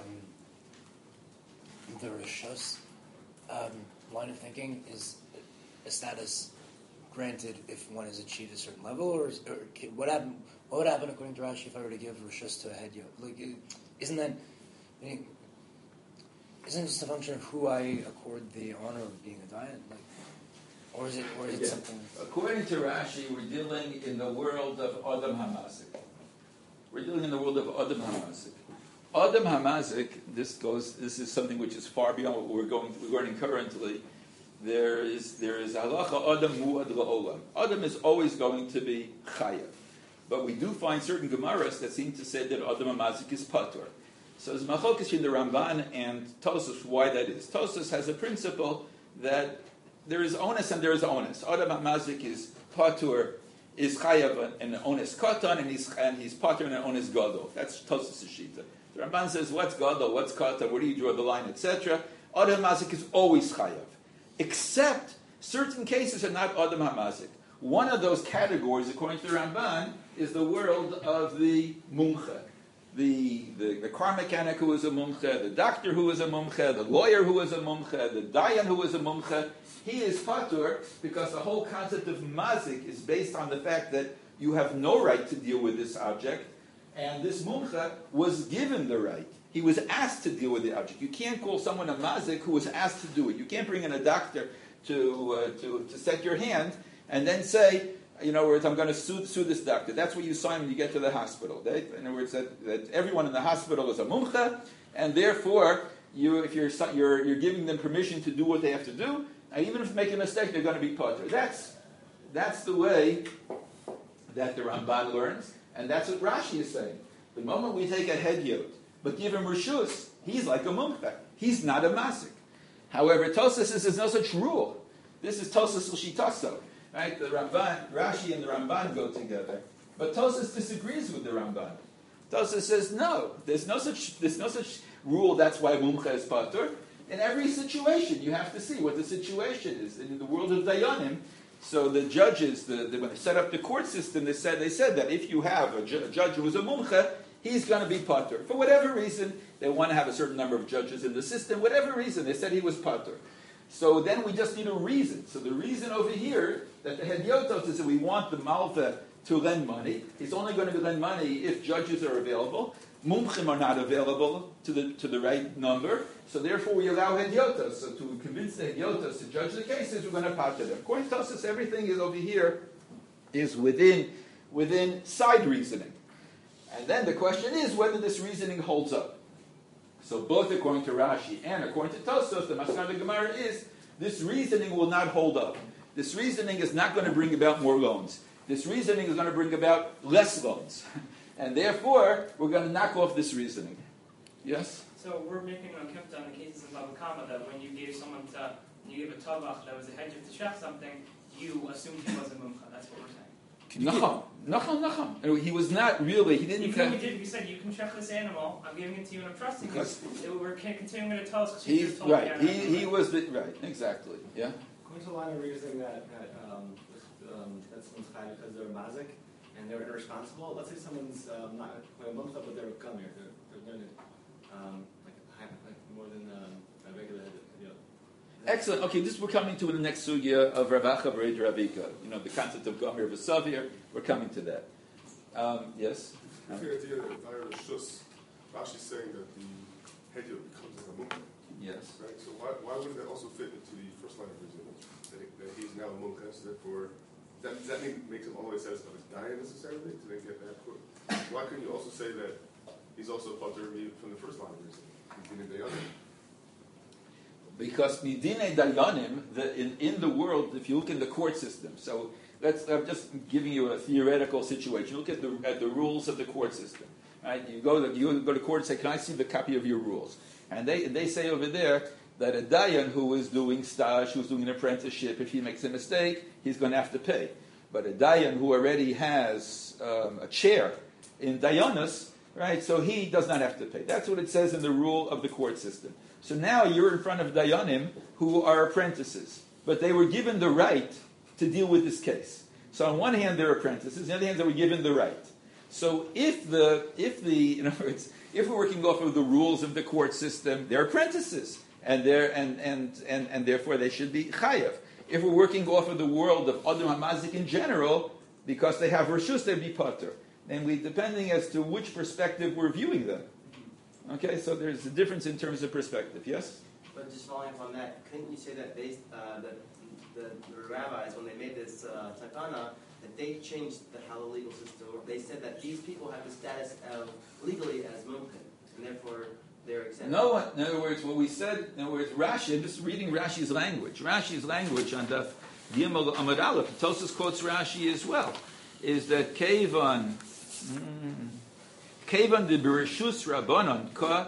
[SPEAKER 3] rishus line of thinking is a status granted if one has achieved a certain level, or what would happen according to Rashi if I were to give rishus to a hedyot? Like, isn't that? Isn't it just a function of who I accord the honor of being a dayan? Like, or is it something? According
[SPEAKER 1] to Rashi, we're dealing in the world of Adam Hamazik. We're dealing in the world of Adam Hamazik. Adam Hamazik, this is something which is far beyond what we're learning currently. There is halacha Adam mu'ad la'olam. Adam is always going to be chayav. But we do find certain gemaras that seem to say that Adam Hamazik is patur. So there's machlokes in the Ramban and Tosfos why that is. Tosfos has a principle that there is onus and there is onus. Adam Hamazik is patur, is chayav an onus katan, and he's patur and an onus gadol. That's Tosfos' shita. The Ramban says, what's gadol, what's katan, where do you draw the line, etc. Adam Hamazik is always chayav, except certain cases are not Adam Hamazik. One of those categories, according to the Ramban, is the world of the mumcha. the car mechanic who is a mumche, the doctor who is a mumche, the lawyer who is a mumche, the dayan who is a mumche, he is patur because the whole concept of mazik is based on the fact that you have no right to deal with this object, and this mumche was given the right. He was asked to deal with the object. You can't call someone a mazik who was asked to do it. You can't bring in a doctor to set your hand and then say, in other words, I'm going to sue this doctor. That's what you sign when you get to the hospital. In other words, that everyone in the hospital is a mumche, and therefore, if you're giving them permission to do what they have to do, and even if they make a mistake, they're going to be patur. That's the way that the Ramban learns, and that's what Rashi is saying. The moment we take a hedyot, but give him reshus, he's like a mumche. He's not a masik. However, Tosas says there's no such rule. This is Tosas l'shitaso. Right? The Ramban, Rashi and the Ramban go together. But Tosas disagrees with the Ramban. Tosas says no, there's no such rule, that's why mumche is patur. In every situation, you have to see what the situation is. In the world of Dayanim, so the judges, when they set up the court system, they said that if you have a judge who is a mumche, he's going to be patur. For whatever reason, they want to have a certain number of judges in the system. Whatever reason, they said he was patur. So then we just need a reason. So the reason over here that the hedyotos is that we want the malva to lend money. He's only going to lend money if judges are available. Mumchim are not available to the right number. So therefore we allow hedyotos. So to convince the hedyotos to judge the cases, we're going to patur them. According to Tosas, everything is over here is within side reasoning. And then the question is whether this reasoning holds up. So both according to Rashi and according to Tosfos, the Maskan of the Gemara is this reasoning will not hold up. This reasoning is not going to bring about more loans. This reasoning is going to bring about less loans. And therefore, we're going to knock off this reasoning. Yes?
[SPEAKER 4] So we're making an akimta on the cases in Bava Kama that when you gave a tabach that was a hedjif to shech something, you assumed he was a mumcha. That's what we're saying.
[SPEAKER 1] Nacham. He was not really, he didn't...
[SPEAKER 4] You said, you can shech this animal, I'm giving it to you and I'm trusting you. We're continuing to tell us because
[SPEAKER 1] he's right. He was right, exactly. Yeah?
[SPEAKER 7] Going to a line of reasoning that's because they're mazik and they're irresponsible. Let's say someone's not quite a mumcha, but they're a gumir, they're learned like more than a regular hedyot.
[SPEAKER 1] Excellent. Okay, we're coming to the next sugya of Ravacha B'Reid Ravika. The concept of Gomir V'Savir. We're coming to that. Yes?
[SPEAKER 8] The idea that Rashi's saying that the hedyot becomes like a mumcha.
[SPEAKER 1] Yes.
[SPEAKER 8] Right? So why wouldn't that also fit into the first line of reasoning? That he's now a mumcha, so therefore, does that makes him all the way satisfied with dying necessarily to then get that quote? Why couldn't you also say that he's also patur from the first line of reasoning? Because
[SPEAKER 1] Midine Dayanim, in the world, if you look in the court system, so I'm just giving you a theoretical situation. Look at the rules of the court system. Right? You go to court and say, "Can I see the copy of your rules?" And they say over there that a dayan who is doing stage, who's doing an apprenticeship, if he makes a mistake, he's going to have to pay. But a dayan who already has a chair in dayanos, right? So he does not have to pay. That's what it says in the rule of the court system. So now you're in front of dayanim who are apprentices, but they were given the right to deal with this case. So on one hand they're apprentices, on the other hand they were given the right. So if in other words, if we're working off of the rules of the court system, they're apprentices, and therefore they should be chayav. If we're working off of the world of Adam HaMazik in general, because they have reshus, they'd be patur. And depending as to which perspective we're viewing them. Okay, so there's a difference in terms of perspective. Yes?
[SPEAKER 2] But just following up on that, couldn't you say that that the rabbis, when they made this takana, that they changed how the legal system worked? They said that these people have the status of legally as mumkin, and therefore they're exempt.
[SPEAKER 1] No, in other words, Rashi, I'm just reading Rashi's language. Rashi's language on the Gimel Amud Aleph, Tosas quotes Rashi as well, is that Kevan de Bereshus Rabbanon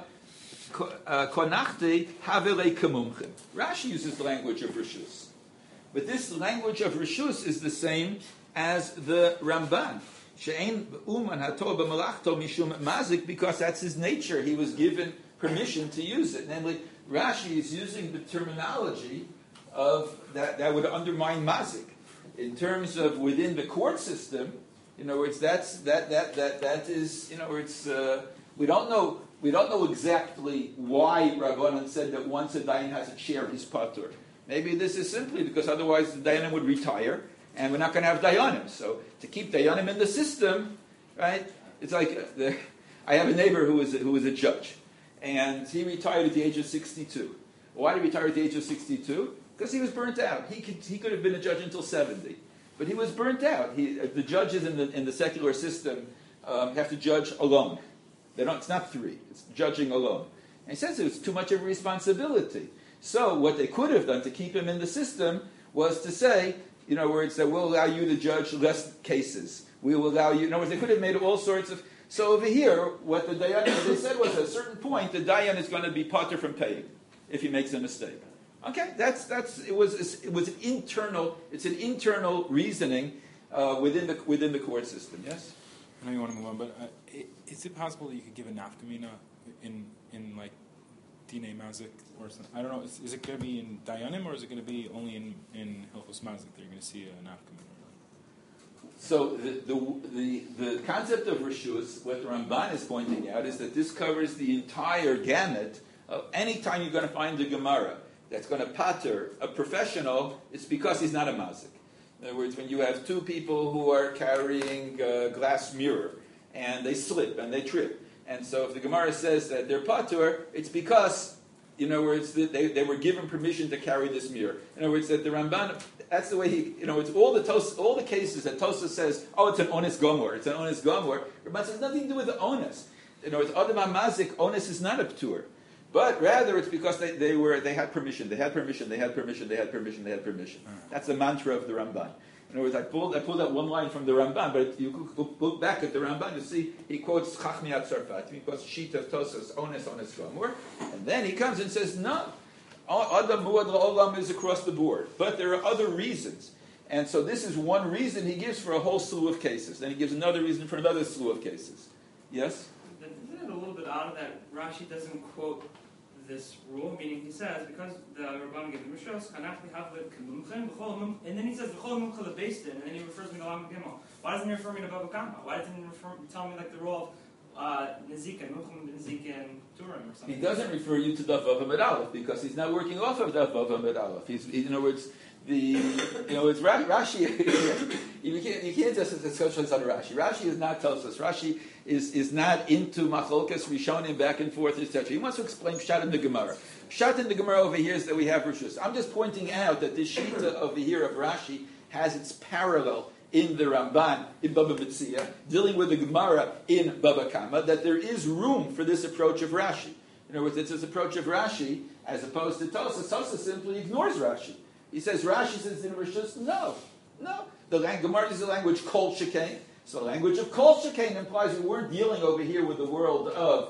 [SPEAKER 1] Konachte Havelei Kamumchim. Rashi uses the language of Reshus. But this language of Reshus is the same as the Ramban. She'ein Uman Hator B'malachto Mishum Mazik, because that's his nature. He was given permission to use it. Namely, Rashi is using the terminology of that would undermine Mazik. In terms of within the court system, in other words, that is, in other words, We don't know exactly why Rabbanan said that once a dayan has a chair, he's patur. Maybe this is simply because otherwise the dayanim would retire, and we're not going to have dayanim. So to keep dayanim in the system, right? It's like I have a neighbor who was a judge, and he retired at the age of 62. Why did he retire at the age of 62? Because he was burnt out. He could have been a judge until 70, but he was burnt out. The judges in the secular system have to judge alone. It's not three. It's judging alone. And he says it was too much of a responsibility. So what they could have done to keep him in the system was to say, in other words, that we'll allow you to judge less cases. We will allow you. In other words, they could have made all sorts of. So over here, what the dayan they said was at a certain point the dayan is going to be patur from paying if he makes a mistake. Okay, it was an internal. It's an internal reasoning within the court system. Yes.
[SPEAKER 5] I know you want to move on, but is it possible that you could give a nafkamina in like Dinei Mazik or something? I don't know. Is it going to be in Dayanim or is it going to be only in Hilchos Mazik that you're going to see a nafkamina?
[SPEAKER 1] So the concept of Rishus, what the Ramban is pointing out, is that this covers the entire gamut of any time you're going to find a Gemara that's going to pater a professional, it's because he's not a mazik. In other words, when you have two people who are carrying a glass mirror, and they slip and they trip, and so if the Gemara says that they're pater, it's because, in other words, they were given permission to carry this mirror. In other words, that the Ramban, that's the way it's all the cases that Tosas says, oh, it's an honest gomor, it's an honest gomor. Ramban says nothing to do with the onus. In other words, Adam HaMazik, onus is not a ptur. But rather, it's because they had permission. They had permission. That's the mantra of the Ramban. In other words, I pulled out one line from the Ramban, but if you look back at the Ramban, you see he quotes Chachmiat Tzarfat. He quotes Shita of Tosas, Ones Gomor, and then he comes and says, no, Adam Muad La'olam is across the board. But there are other reasons. And so this is one reason he gives for a whole slew of cases. Then he gives another reason for another slew of cases. Yes?
[SPEAKER 4] Isn't it a little bit odd that Rashi doesn't quote this rule, meaning he says, because the Rabban gave the Rishos, and then he says, and then he refers me to Lam Gimel. Why doesn't he refer me to Bava Kama? Why doesn't he tell me like the rule of Nezika, Mucham Nezika and Turim or something?
[SPEAKER 1] He doesn't refer you to Daf Vav Amud Aleph because he's not working off of Daf Vav Amud Aleph. In other words, it's Rashi. you can't just associate on Rashi. Rashi is not Tosas. Rashi is not into machlokes rishonim back and forth, etc. He wants to explain Pshat in the Gemara. Pshat in the Gemara over here is that we have Rishus. I'm just pointing out that this Shita over here of Rashi has its parallel in the Ramban in Baba Metzia, dealing with the Gemara in Baba Kama, that there is room for this approach of Rashi. In other words, it's this approach of Rashi as opposed to Tosas. Tosas simply ignores Rashi. He says Rashi says in Rishus, no. The Gemara is a language kol shekain. So the language of kol shekain implies we weren't dealing over here with the world of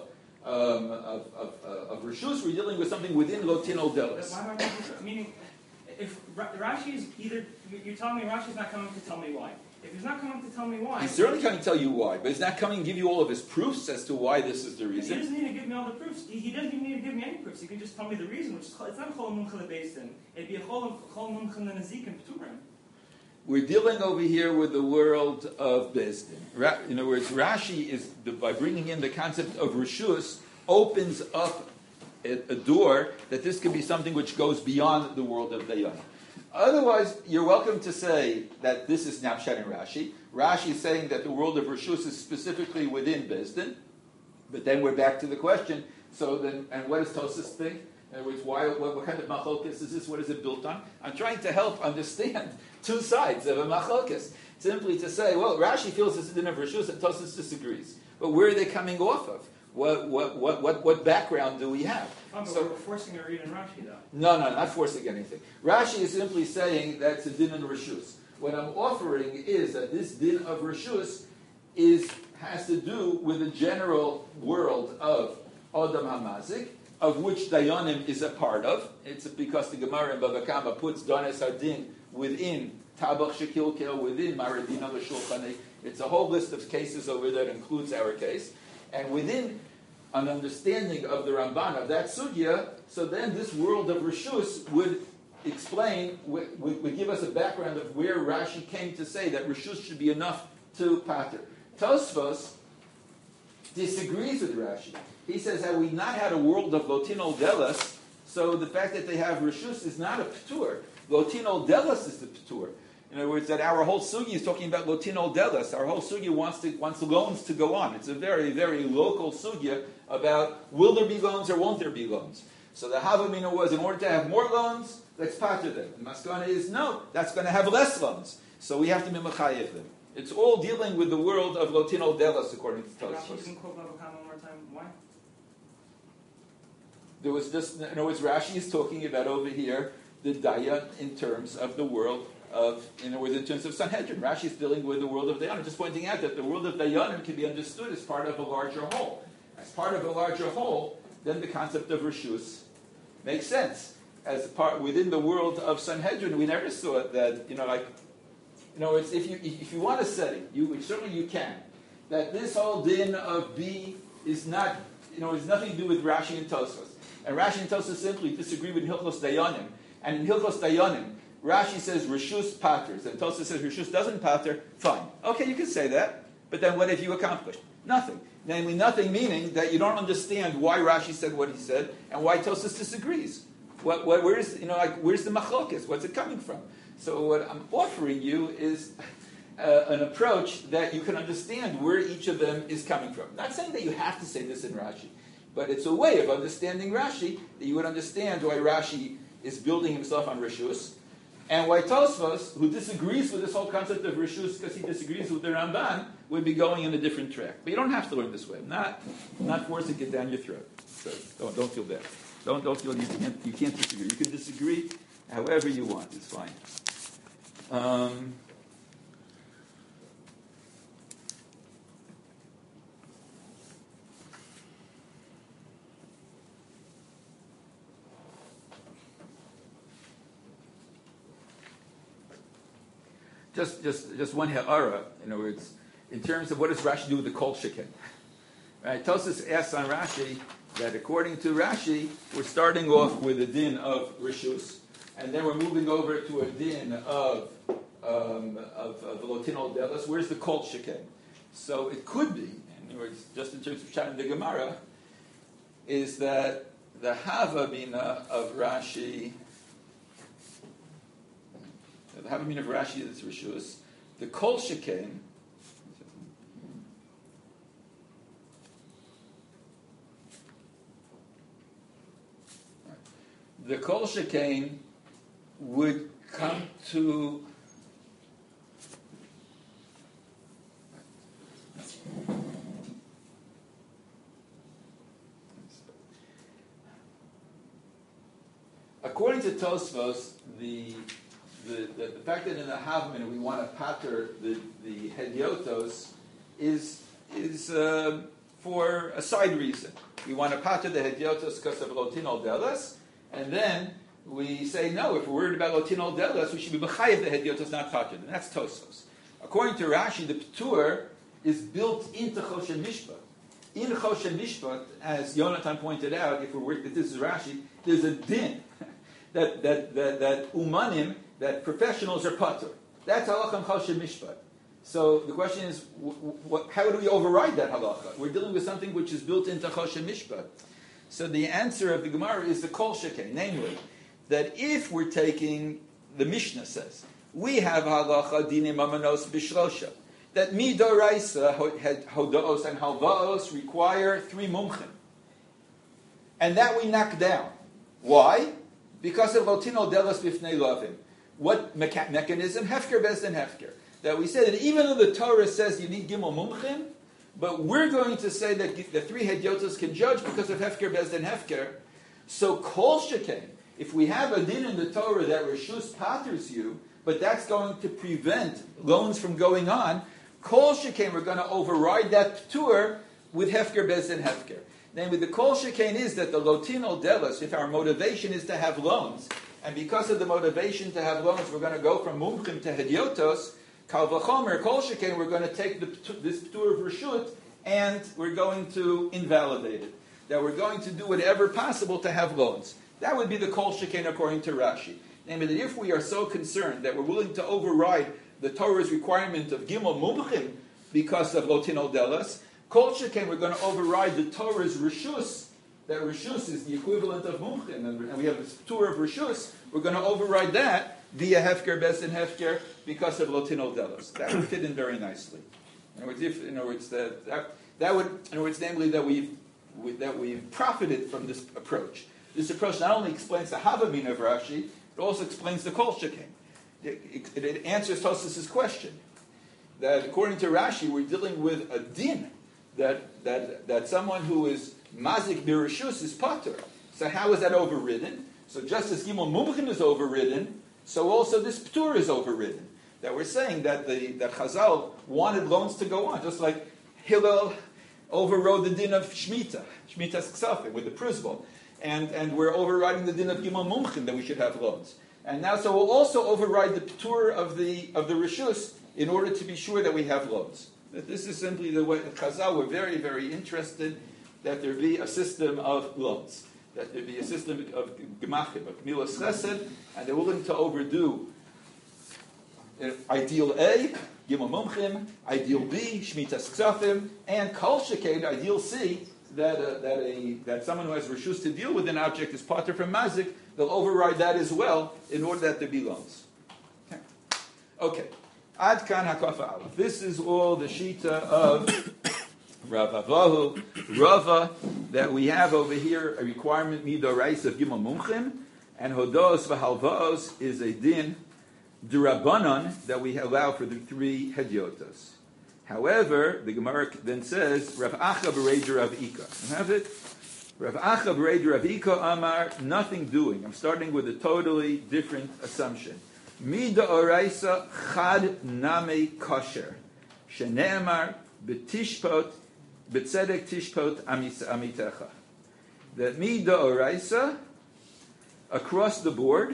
[SPEAKER 1] Rishus. We're dealing with something within Lotinol Delis.
[SPEAKER 4] Meaning, if Rashi is either, you're telling me Rashi's not coming to tell me why. If he's not coming to tell me why...
[SPEAKER 1] He's certainly coming to tell you why, but he's not coming to give you all of his proofs as to why this is the reason.
[SPEAKER 4] He doesn't need to give me all the proofs. He doesn't even need to give me any proofs. He can just tell me the reason, which is, it's not a chol mumcha lebesin. It'd be a chol mumcha lenezik and p'turim.
[SPEAKER 1] We're dealing over here with the world of Beis Din. In other words, Rashi is, by bringing in the concept of Rishus, opens up a door that this could be something which goes beyond the world of Dayan. Otherwise, you're welcome to say that this is Napshat and Rashi. Rashi is saying that the world of Rishus is specifically within Beis Din. But then we're back to the question, so then, and what does Tosas think? In other words, what kind of machlokes is this? What is it built on? I'm trying to help understand two sides of a machlokes. Simply to say, well, Rashi feels this is in a Rishus and Tosas disagrees. But where are they coming off of? What background do we have?
[SPEAKER 4] So we're forcing a read in Rashi, though.
[SPEAKER 1] No, not forcing anything. Rashi is simply saying that's a din in Rishus. What I'm offering is that this din of Rishus has to do with the general world of Adam HaMazik, of which Dayanim is a part of. It's because the Gemara in Bava Kama puts Danes Hadin within Tabach Shekilkel, within Maradina L'Shulchan. It's a whole list of cases over there that includes our case. And within an understanding of the Ramban, of that sugya, so then this world of Rishus would explain, would give us a background of where Rashi came to say that Rishus should be enough to pater. Tosfos disagrees with Rashi. He says that we not had a world of Lotinol Delas, so the fact that they have Rishus is not a P'tur. Lotinol Delas is the P'tur. In other words, that our whole sugi is talking about Lotinol Delas. Our whole sugi wants loans to go on. It's a very, very local sugya about will there be loans or won't there be loans. So the Havamina was, in order to have more loans, let's pater them. The Maskana is, no, that's going to have less loans. So we have to mimachayev them. It's all dealing with the world of Lotinol Delas, according to Tosfos.
[SPEAKER 4] Can quote Bava Kama one more time? Why?
[SPEAKER 1] There was just, in other words, Rashi is talking about over here the Dayan in terms of the world of, in other words, in terms of Sanhedrin. Rashi is dealing with the world of Dayanim, just pointing out that the world of Dayanim can be understood as part of a larger whole. As part of a larger whole, then the concept of Rishus makes sense. As part within the world of Sanhedrin, we never saw that, it's, if you want a setting, certainly you can, that this whole din of B is not, has nothing to do with Rashi and Tosfos. And Rashi and Tosfos simply disagree with Hilchos Dayanim. And in Hilchos Dayanim, Rashi says Rishus paters, and Tosfos says Rishus doesn't pater. Fine. Okay, you can say that, but then what have you accomplished? Nothing. Namely, nothing meaning that you don't understand why Rashi said what he said and why Tosfos disagrees. Where's the machlokes? What's it coming from? So what I'm offering you is an approach that you can understand where each of them is coming from. Not saying that you have to say this in Rashi, but it's a way of understanding Rashi that you would understand why Rashi is building himself on Rishus, and why Tosfos, who disagrees with this whole concept of Rishus because he disagrees with the Ramban, would be going in a different track. But you don't have to learn this way. I'm not forcing it down your throat. So don't feel bad. Don't feel you can't disagree. You can disagree however you want. It's fine. Just one ha'ara, in other words, in terms of what does Rashi do with the kol sheken. Right? Tosfos asks on Rashi that according to Rashi, we're starting off with a din of Rishus, and then we're moving over to a din of Lotinol Delas. Where's the kol sheken? So it could be, in other words, just in terms of Pshat and the Gemara, is that the Hava Bina of Rashi, the Havamina of Rashi is Rishus. The Kol Sheken, would come to according to Tosfos, the fact that in the Havamina we want to pater the Hedyotos is for a side reason. We want to pater the Hedyotos because of Lotinol Delas, and then we say, no, if we're worried about Lotinol Delas, we should be B'chayev the Hedyotos, not pater. And that's Tosfos. According to Rashi, the P'tur is built into Choshen Mishpat. In Choshen Mishpat, as Yonatan pointed out, if this is Rashi, there's a din that umanim, that professionals are patur. That's halacha choshen mishpat. So the question is, how do we override that halacha? We're dealing with something which is built into choshen mishpat. So the answer of the Gemara is the kol sheken, namely, that if we're taking, the Mishnah says, we have halacha dinim amanos bishlosha, that midoraisa hodaos and halvaos require 3 mumchim. And that we knock down. Why? Because of Lotinol Delas Bifnei Lovim. What mechanism? Hefker Bezdin Hefker. That we say that even though the Torah says you need Gimel Mumchim, but we're going to say that the 3 Hedyotos can judge because of Hefker Bezdin Hefker. So Kol Sheken, if we have a din in the Torah that Rishus paters you, but that's going to prevent loans from going on, Kol Sheken, we're going to override that P'tur with Hefker Bezdin Hefker. Namely, the Kol Sheken is that the Lotinol Delas, if our motivation is to have loans, and because of the motivation to have loans, we're going to go from Mumchim to Hedyotos, Kal V'chomer, Kol Sheken, we're going to take this P'tur of Rishut, and we're going to invalidate it. That we're going to do whatever possible to have loans. That would be the Kol Sheken according to Rashi. Namely, that if we are so concerned that we're willing to override the Torah's requirement of Gimel Mumchim because of Lotinol Delas, Kol sheken, we're going to override the Torah's reshus. That reshus is the equivalent of mumchin, and we have this Torah of reshus. We're going to override that via hefker, bezdin hefker, because of lotinol delos. That would fit in very nicely. In other words, that would, in other words, namely that we've profited from this approach. This approach not only explains the Havamina of Rashi, it also explains the Kol Sheken. It answers Tosfos' question that according to Rashi, we're dealing with a din that someone who is mazik birishus is pater. So how is that overridden? So just as Gimel Mumchin is overridden, so also this Ptur is overridden. That we're saying that that Chazal wanted loans to go on, just like Hillel overrode the din of Shemitah Ksafim with the Pruzbal. And we're overriding the din of Gimel Mumchin that we should have loans. And now, so we'll also override the Ptur of the Rishus in order to be sure that we have loans. That this is simply the way Chazal were very, very interested that there be a system of loans, that there be a system of Gemachim, of Milas Chesed, and they're willing to overdo ideal A, Gimel Mumchim, ideal B, Shmitas Ksafim, and Kol Sheken, ideal C, that someone who has reshus to deal with an object is pater from mazik, they'll override that as well in order that there be loans. Okay. Ad kan hakafa aleph. This is all the shita of Rav Avahu, Rava, that we have over here a requirement midorais of Gimel Mumchim, and Hodos v'halvaos is a din d'Rabbanan that we allow for the three hedyotas. However, the Gemara then says, Rav Acha b'reid Rav Ika. You have it? Rav Acha b'reid Rav Ika Amar, nothing doing. I'm starting with a totally different assumption. Mida oraisa chad name kosher. Shene'emar b'tishpot, b'tzedek tishpot amitecha. That mida oraisa, across the board,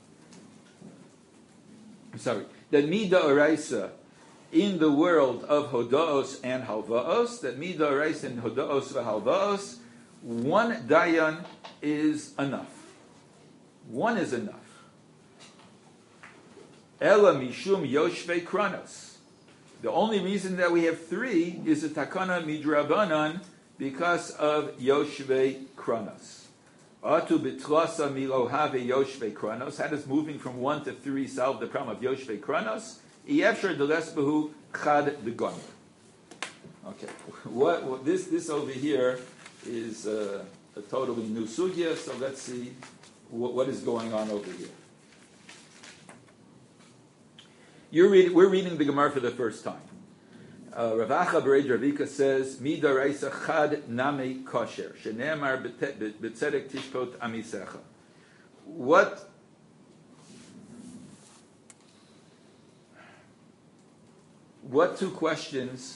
[SPEAKER 1] that mida oraisa, in the world of Hodaos and Halvaos, that Mida Reis and Hodaos v'Halvaos, one Dayan is enough. One is enough. Ela Mishum Yoshvei Kranos. The only reason that we have three is a Takana Midrabanan because of Yoshvei Kranos. Atu Bitlasa Milohave Yoshvei Kranos. How does moving from 1 to 3 solve the problem of Yoshvei Kranos? Okay. What this over here is a totally new sugya. So let's see what is going on over here. We're reading the Gemara for the first time. Rav Acha b'reid Rav Ika says, "Midaraisa chad name kosher shene'emar b'tzedek tishpot amisecha." What two questions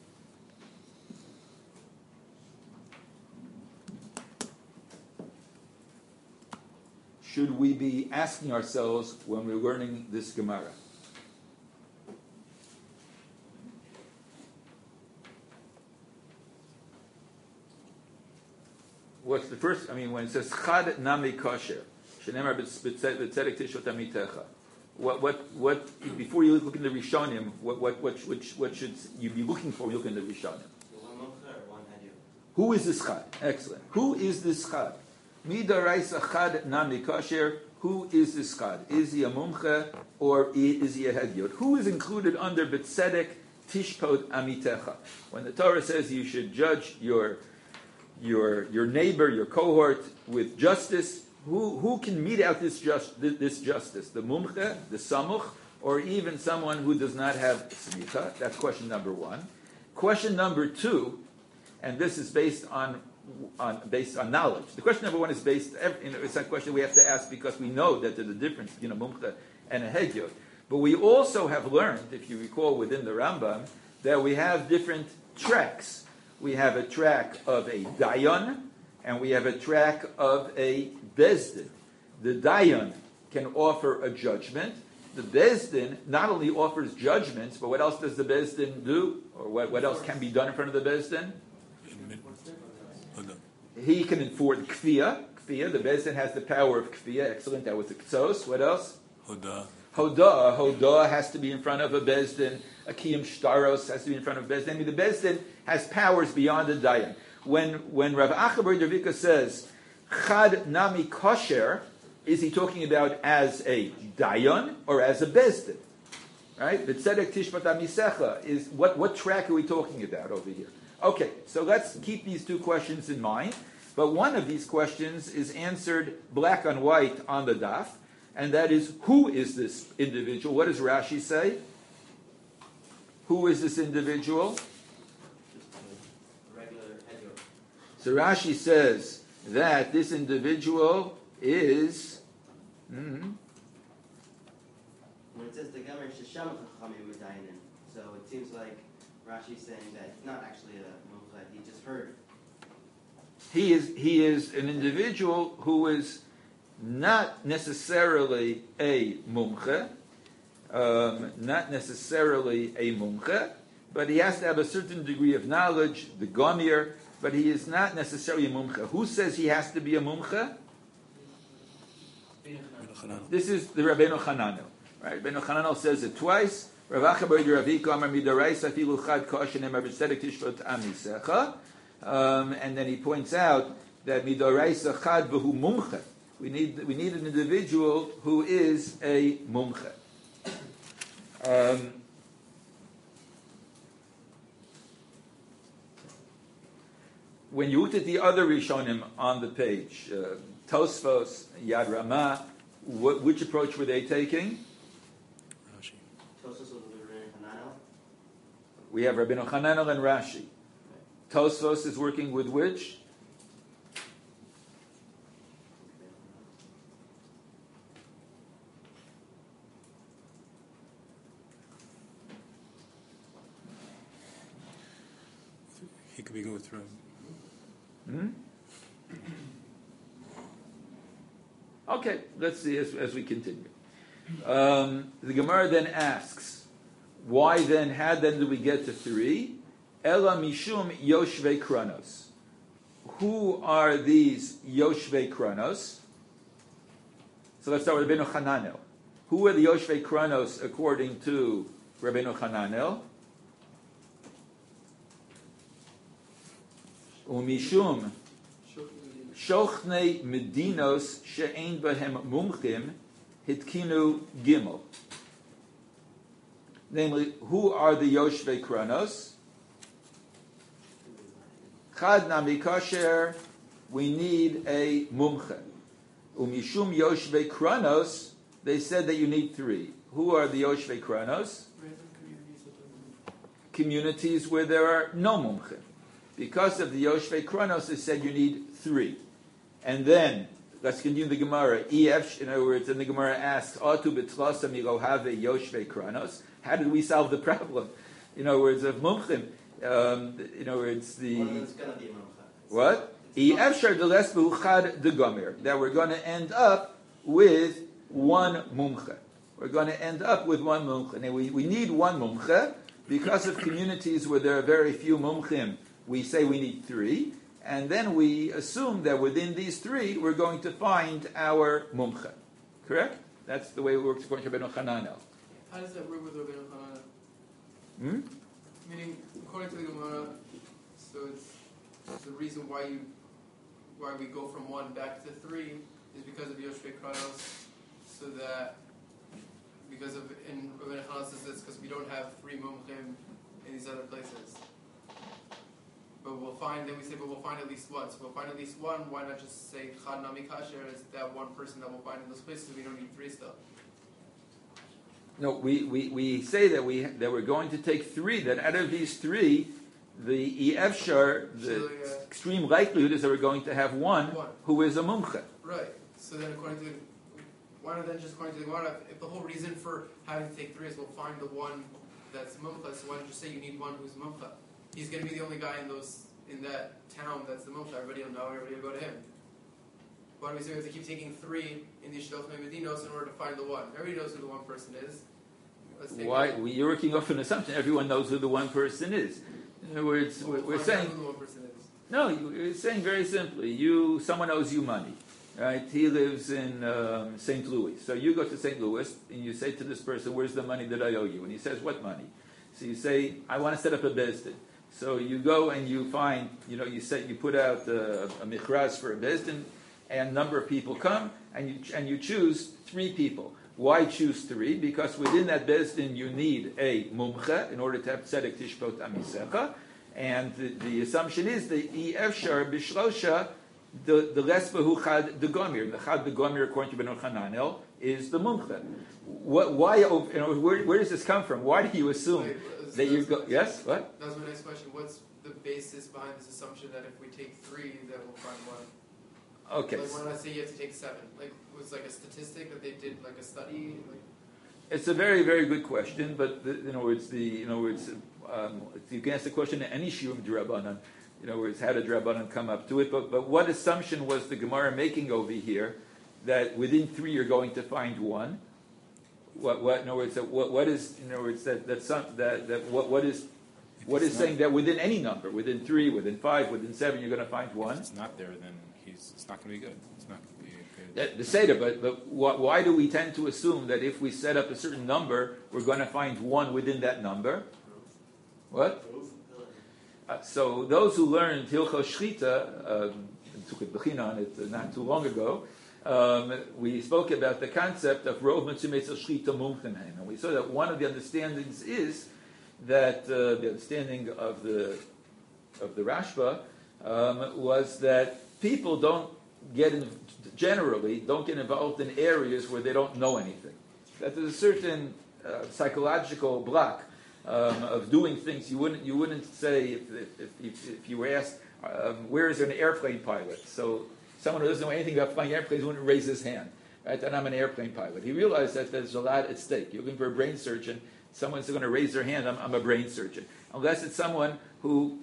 [SPEAKER 1] should we be asking ourselves when we're learning this Gemara? What's the first? When it says Chad Nami Kosher, Shenemar B'Tzedek Tishot Amitecha. What? Before you look in the Rishonim, what should you be looking for when you look in the Rishonim? Who is this Chad? Excellent. Who is this Chad? Midaraisa Chad Nami Kosher. Who is this Chad? Is he a mumche or is he a hedyot? Who is included under B'Tzedek Tishpot Amitecha? When the Torah says you should judge your neighbor, your cohort, with justice, who can mete out this justice? The mumche, the samuch, or even someone who does not have smicha? That's question number one. Question number two, and this is based on knowledge. The question number one is it's a question we have to ask because we know that there's a difference between a mumche and a hedyot. But we also have learned, if you recall within the Rambam, that we have different tracks. We have a track of a dayan, and we have a track of a bezdin. The dayan can offer a judgment. The bezdin not only offers judgments, but what else does the bezdin do? Or what else can be done in front of the bezdin? He can enforce kfiyah. The bezdin has the power of kfiyah. Excellent. That was the ksos. What else? Hodah has to be in front of a bezdin. A kiyum shtaros has to be in front of a bezdin. The bezdin has powers beyond the dayan. When Rav Acha bar Ravika says chad nami kosher, is he talking about as a dayan or as a bezdin? Right? B'tzedek tishpat amisecha is what track are we talking about over here? Okay, so let's keep these two questions in mind. But one of these questions is answered black on white on the daf, and that is, who is this individual? What does Rashi say? Who is this individual?
[SPEAKER 2] Regular headgear.
[SPEAKER 1] So Rashi says that this individual is...
[SPEAKER 2] When it says the Gamer Shesham Chachamim Medainin, so it seems like Rashi's saying that it's not actually a mumcha, he just heard.
[SPEAKER 1] He is an individual who is not necessarily a mumche, but he has to have a certain degree of knowledge, the gomir, but he is not necessarily a mumche. Who says he has to be a mumche? This is the Rabbeinu Hananel. Right? Rabbeinu Hananel says it twice. Rav Acha bar Ravika amar midaraisa afilu chad kosher nemar b'tzedek tishvat amisecha. And then he points out that midaraisa chad v'hu mumche. We need an individual who is a mumche. When you looked at the other Rishonim on the page, Tosfos, Yad Ramah, which approach were they taking?
[SPEAKER 3] Rashi.
[SPEAKER 2] Tosfos was Rabbeinu Hananel.
[SPEAKER 1] We have Rabbeinu Hananel and Rashi. Tosfos is working with which?
[SPEAKER 5] He could be going through.
[SPEAKER 1] Okay, let's see as we continue. The Gemara then asks, how then do we get to 3? Ela mishum yoshvei kranos. Who are these yoshvei kranos? So let's start with Rabbeinu Hananel. Who are the yoshvei kranos according to Rabbeinu Hananel? Umishum Shochnei Medinos she'ein bahem mumchim hitkinu gimel. Namely, who are the yoshvei kranos? Chad nami kosher, we need a mumche. Umishum yoshvei kranos, they said that you need 3. Who are the yoshvei kranos? Communities where there are no mumche. Because of the yoshvei kranos, they said you need 3. And then, let's continue the Gemara. In other words, and the Gemara asks, Atu b'tzlasa milohave yoshvei kranos. How did we solve the problem? In other words, of mumchim. In other words, the...
[SPEAKER 2] One of them's going to be a mumcha.
[SPEAKER 1] What? That we're going to end up with one mumcha. We're going to end up with one mumcha. Now, we need one mumcha. Because of communities where there are very few mumchim, we say we need 3. And then we assume that within these 3, we're going to find our mumcha. Correct? That's the way it works according to Rabbeinu Hananel.
[SPEAKER 6] How does that work with Rabbeinu Hananel? Meaning, according to the Gemara, so it's the reason why we go from 1 back to 3 is because of Yoshvei Kranos, so that because of in Rabbeinu Hananel says it's because we don't have 3 mumchim in these other places. But we'll find at least one. So we'll find at least one. Why not just say Chad Nami Kasher is that one person that we'll find in those places? We don't need 3 still.
[SPEAKER 1] No, we say that we're going to take 3. That out of these 3, the efshar, the extreme likelihood is that we're going to have one who is a mumcha.
[SPEAKER 6] Right. So then, why not then just according to the Gemara, if the whole reason for having to take 3 is we'll find the one that's mumcha, so why don't you say you need one who's mumcha? He's going to be the only guy in that town that's the mumcha. Everybody will know. Everybody will go to him. Why do we say we have to keep taking 3 in the Shidduchim Medinos in order to find the one? Everybody knows who the one person is.
[SPEAKER 1] Why? You're working off an assumption everyone knows who the one person is. In other words, we're saying...
[SPEAKER 6] Who the one person is.
[SPEAKER 1] No, you're saying very simply, someone owes you money. Right? He lives in St. Louis. So you go to St. Louis and you say to this person, where's the money that I owe you? And he says, what money? So you say, I want to set up a bezdin. So you go and you find, you put out a michraz for a bezdin, and a number of people come, and you choose 3 people. Why choose 3? Because within that bezdin you need a mumche in order to have tzedek tishpot amisecha, and the assumption is the efshar bishlosha, the lesbahu chad the gomir. The chad the gomir, according to Ben Hananel, is the mumche. Why? Where does this come from? Why do you assume that you go? Yes. What?
[SPEAKER 6] That was my next question. What's the basis behind this assumption that if we take 3, then we'll find 1?
[SPEAKER 1] Okay.
[SPEAKER 6] Like when I say you have to take 7, like was like a statistic that they did like a study. Like,
[SPEAKER 1] it's a very, very good question, but you can ask the question at any shiur d'Rabbanan. How did Rabbanan come up to it? But what assumption was the Gemara making over here that within 3 you're going to find 1? What? In other words, what is? In other words, what is saying that within any number, within 3, within 5, within 7, you're going to find 1?
[SPEAKER 5] If it's not there, then it's not going to be good. It's not going to be good.
[SPEAKER 1] The Seder, but why do we tend to assume that if we set up a certain number, we're going to find 1 within that number? What? So those who learned Hilchos Shchita, took a bechina on it not too long ago, we spoke about the concept of Rov Mitzumetz Shchita Mumchen, and we saw that one of the understandings is that the understanding of the Rashba was that people don't get involved in areas where they don't know anything. That there's a certain psychological block of doing things. You wouldn't say if you were asked where is an airplane pilot. So someone who doesn't know anything about flying airplanes wouldn't raise his hand. Right? And I'm an airplane pilot. He realized that there's a lot at stake. You're looking for a brain surgeon. Someone's going to raise their hand. I'm a brain surgeon, unless it's someone who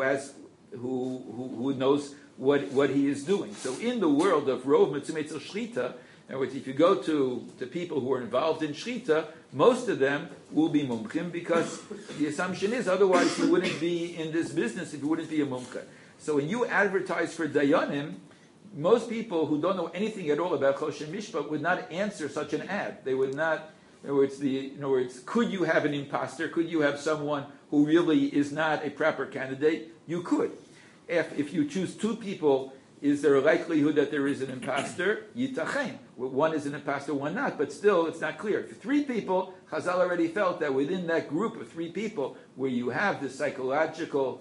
[SPEAKER 1] knows what he is doing. So in the world of Rov Mitzumetz Shchita, in other words, if you go to people who are involved in Shchita, most of them will be mumchim, because the assumption is otherwise you wouldn't be in this business if you wouldn't be a mumcha. So when you advertise for dayanim, most people who don't know anything at all about Choshen Mishpat would not answer such an ad. They would not. In other words, could you have an imposter? Could you have someone who really is not a proper candidate? You could. If you choose 2 people, is there a likelihood that there is an imposter? Yitachen. One is an imposter, one not, but still it's not clear. For 3 people, Chazal already felt that within that group of 3 people, where you have the psychological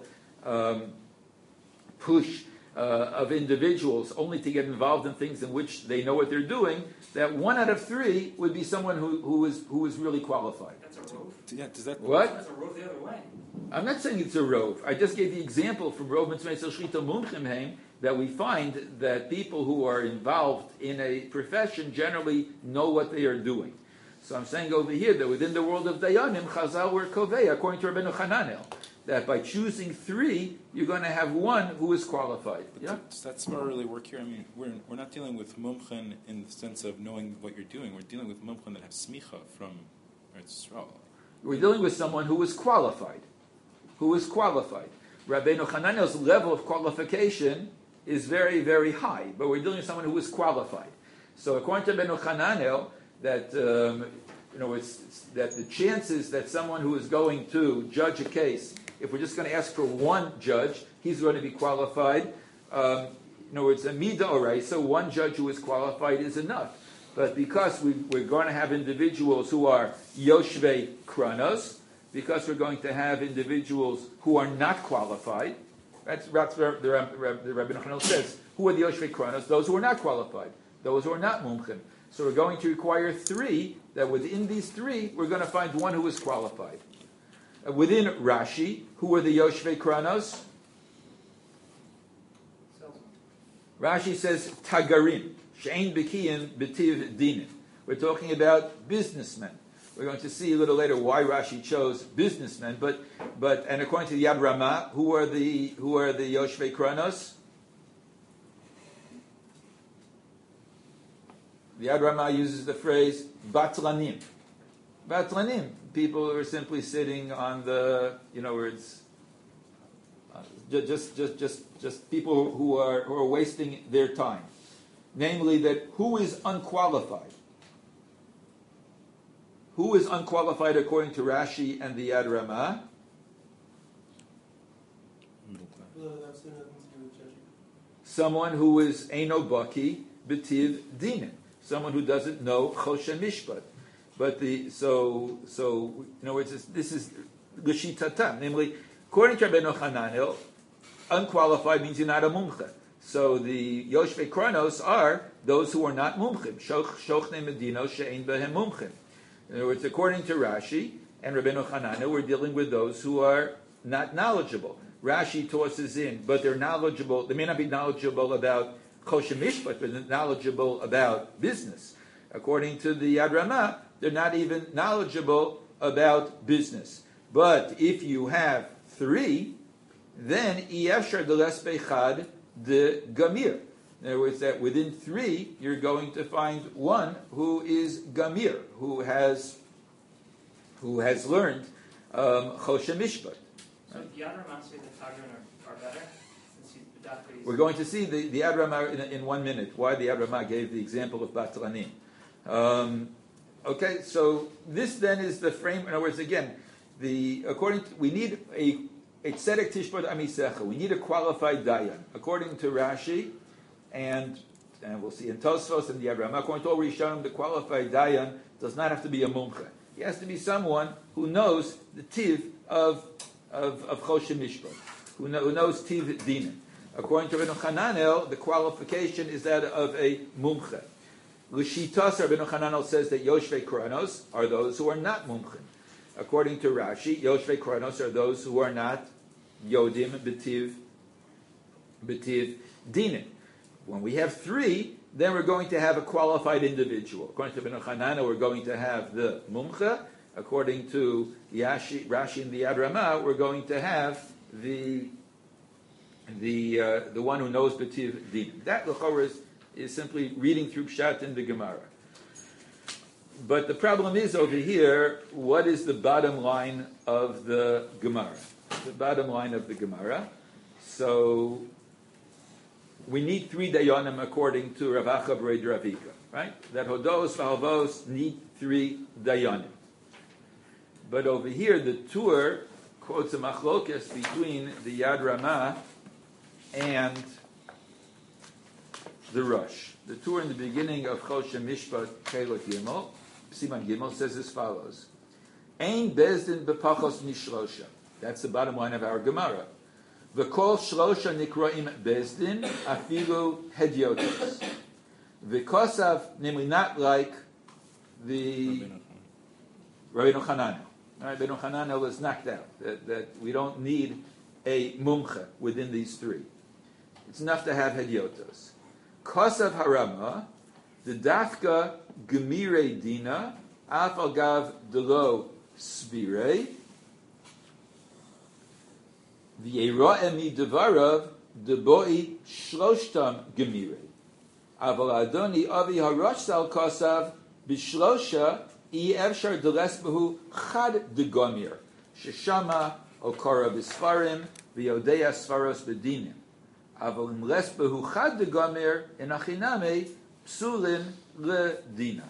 [SPEAKER 1] push of individuals only to get involved in things in which they know what they're doing, that 1 out of 3 would be someone who is really qualified.
[SPEAKER 4] That's a rove.
[SPEAKER 5] Yeah, does that...
[SPEAKER 1] What?
[SPEAKER 4] That's a rove the other way.
[SPEAKER 1] I'm not saying it's a rove. I just gave the example from Rov Mitzumetz Shchita Mumchim Heim that we find that people who are involved in a profession generally know what they are doing. So I'm saying over here that within the world of Dayanim, Chazal were Kovei, according to Rabbeinu Hananel, that by choosing 3, you're going to have 1 who is qualified. Yeah?
[SPEAKER 5] Does that smart really work here? I mean, we're not dealing with mumchen in the sense of knowing what you're doing. We're dealing with mumchen that have smicha from Eretz Yisrael.
[SPEAKER 1] We're dealing with someone who is qualified. Rabbeinu Hananel's level of qualification is very, very high, but we're dealing with someone who is qualified. So according to Rabbeinu Hananel, that it's that the chances that someone who is going to judge a case, if we're just going to ask for 1 judge, he's going to be qualified. It's a mida oray, so 1 judge who is qualified is enough. But because we're going to have individuals who are yoshvei kranos, because we're going to have individuals who are not qualified, that's where the Rabbeinu Hananel says, who are the yoshvei kranos? Those who are not qualified, those who are not mumchim. So we're going to require 3, that within these 3, we're going to find 1 who is qualified. Within Rashi, who are the yoshvei kranos? Rashi says, tagarim, she'ein bekiyin b'tiv dinin. We're talking about businessmen. We're going to see a little later why Rashi chose businessmen, but and according to the Yad Ramah, who are the yoshvei kranos? The Yad Ramah uses the phrase batlanim. Batlanim, people who are simply sitting on the, where it's just people who are wasting their time. Namely, that who is unqualified? Who is unqualified according to Rashi and the Yad Ramah? Someone who is Eino Baki B'tiv Dinin. Someone who doesn't know Choshen Mishpat. But so in other words, this is L'shitatam. Namely, according to Rabbeinu Hananel, unqualified means you're not a mumche. So the Yoshvei Kronos are those who are not mumchim. Shochne Medino she'ein behem mumchim. In other words, according to Rashi and Rabbeinu Hananel, we're dealing with those who are not knowledgeable. Rashi tosses in, but they're knowledgeable. They may not be knowledgeable about Choshen Mishpat, but they're knowledgeable about business. According to the Yad Ramah, they're not even knowledgeable about business. But if you have three, then Iyefshar de Lespechad de Gamir. In other words, that within three, you're going to find one who is Gamir, who has learned Choshen Mishpat.
[SPEAKER 4] So Yad Ramah say the Tagrin are better?
[SPEAKER 1] We're going to see the Yad Ramah in 1 minute, why the Yad Ramah gave the example of Batlanim. Okay, so this then is the frame. In other words, again, we need a tzedek tishbot amisecha. We need a qualified dayan. According to Rashi, and we'll see in Tosfos and the Yad Ramah, according to all Rishonim, the qualified dayan does not have to be a mumche. He has to be someone who knows the tiv of Choshen Mishpat, who knows tiv dinim. According to Rabbeinu Hananel, the qualification is that of a mumche. L'shitas, Rabbeinu Hananel says that Yoshvei Kronos are those who are not mumchim. According to Rashi, Yoshvei Kronos are those who are not Yodim B'tiv Dinim. When we have three, then we're going to have a qualified individual. According to Rabbeinu Hananel, we're going to have the mumcha. According to Rashi and the Yad Ramah, we're going to have the one who knows B'tiv Dinim. That l'chorah is simply reading through Pshat in the Gemara. But the problem is over here, what is the bottom line of the Gemara? The bottom line of the Gemara. So we need three dayanim according to Rav Acha B'Reid Ravika, right? That hodos v'halvos need three dayanim. But over here, the Tur quotes a machlokes between the Yad Ramah and the Rosh. The Tur in the beginning of Choshen Mishpat Chelek Gimel, Siman Gimel, says as follows: Ein bezdin bepachos mishlosha. That's the bottom line of our Gemara. V'kol shlosha nikraim bezdin afilu hedyotos. V'kosav, namely not like the Rabbeinu Hananel. Rabbeinu Hananel is knocked out. That we don't need a mumcha within these three. It's enough to have hedyotos. Kosav harama, the dafka gemire dina, af agav delo svire, v'yera'emi devarav, deboi shloshtam gemire. Aval adoni avi harosh sal kosav, bishlosha, I efshar deles behu chad de gomir, sheshama okara b'sfarim, v'yodeya sfaros b'dinim. Aval im les behu chad de gomir, in achiname, psulin le-dina.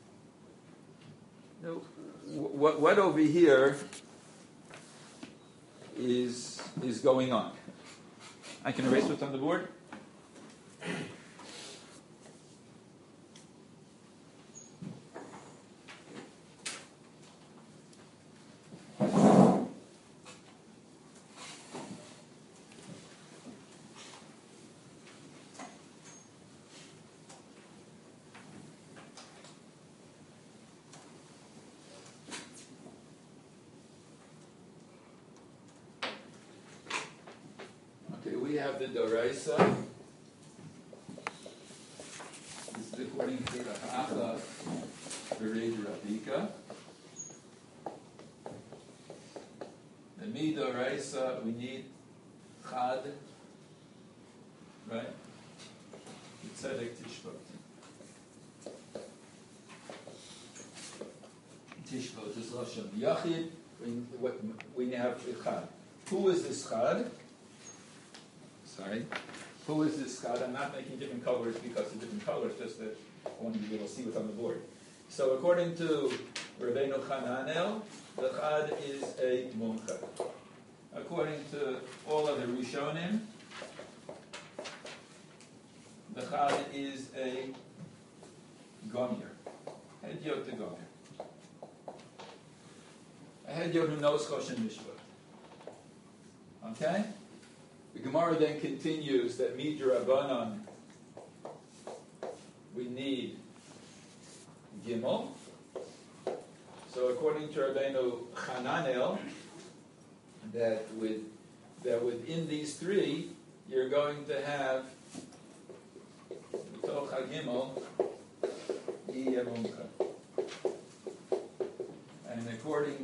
[SPEAKER 1] What over here is going on? I can erase what's on the board. We have the Doraisa. This is according to the Ha'acha B'Reid Ravika. The Mi Doraisa, we need Chad, right? Tzedek Tishbot. Tishbot is Lashon Yachid. We have Chad. Who is this Chad? Sorry. Who is this Chad? I'm not making different colors because of different colors, just that I want you to be able to see what's on the board. So according to Rabbeinu Hananel, the Chad is a mumcha. according to all of the Rishonim, the Chal is a Gomer. Hedyot to Gomer. A Hedyot who knows Choshen Mishpat. Okay? The Gemara then continues that Midra Rabbanon, we need Gimel. So according to Rabbeinu Hananel, that within these three, you're going to have Mitoch HaGimel Yiyeh Mumcha. And according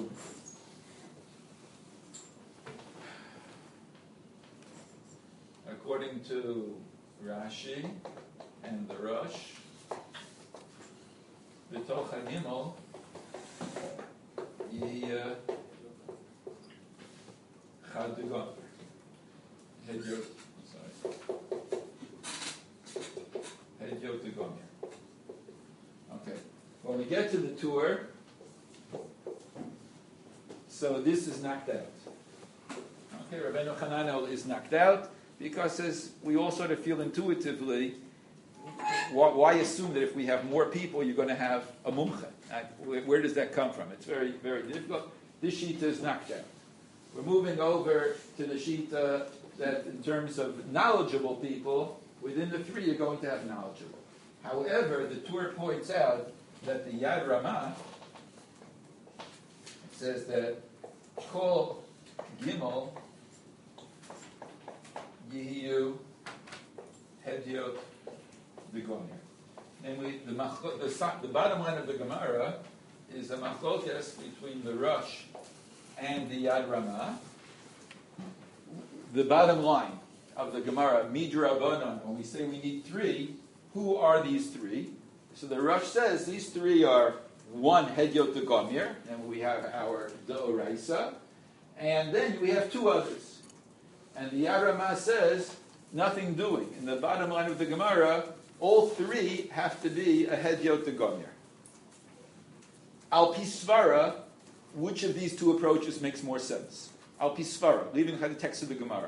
[SPEAKER 1] to Rashi and the Rosh, Mitoch HaGimel Yiyeh Chad Gomer. Hedyot to Gomer. Okay. When we get to the tour, so this is knocked out. Okay, Rabbeinu Hananel is knocked out because, as we all sort of feel intuitively, why assume that if we have more people, you're going to have a mumcha? Where does that come from? It's very, very difficult. This shita is knocked out. We're moving over to the shita that, in terms of knowledgeable people, within the three, you're going to have knowledgeable. However, the Tur points out that the Yad Ramah says that Kol Gimel Yehiyu Hedyot V'Gomer. Namely, the bottom line of the Gemara is a machlokas between the Rosh and the Yad Ramah. The bottom line of the Gemara, Midra Rabbanon, when we say we need three, who are these three? So the Rosh says these three are one Hedyot to Gomer, and we have our D'Oraisa, and then we have two others. And the Yad Ramah says nothing doing. In the bottom line of the Gemara, all three have to be a Hedyot to Gomer. Al Pi Svara, which of these two approaches makes more sense? Al Pi Svara, leaving the text of the Gemara.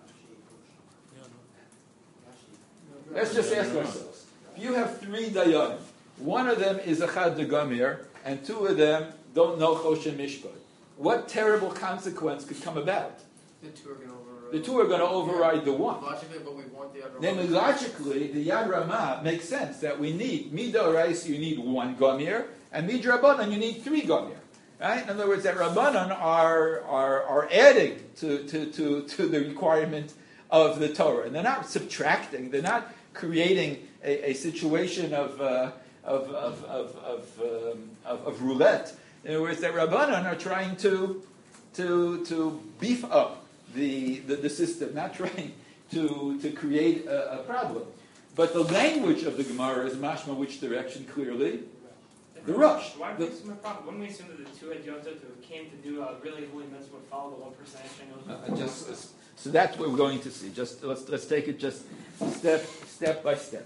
[SPEAKER 1] Let's just ask ourselves. If you have three dayanim, one of them is a Chad de Gomer, and two of them don't know Choshen Mishpat, what terrible consequence could come about?
[SPEAKER 6] The two are going to override.
[SPEAKER 1] The two are going to override the one.
[SPEAKER 6] Logically, but we want the other.
[SPEAKER 1] Then logically, the Yad Ramah makes sense that we need Midorais, you need one Gomer, and Midra Rabbanon, you need three Gomer. Right? In other words, that Rabbanon are adding to the requirement of the Torah, and they're not subtracting. They're not creating a situation of roulette. In other words, that Rabbanon are trying to beef up the system, not trying to create a problem. But the language of the Gemara is mashma which direction clearly? The Rosh.
[SPEAKER 4] Why would we assume a problem? Wouldn't we assume that the two Hedyotot who came to do a really holy mitzvah would follow the 1%?
[SPEAKER 1] So that's what we're going to see. Just let's take it just step by step.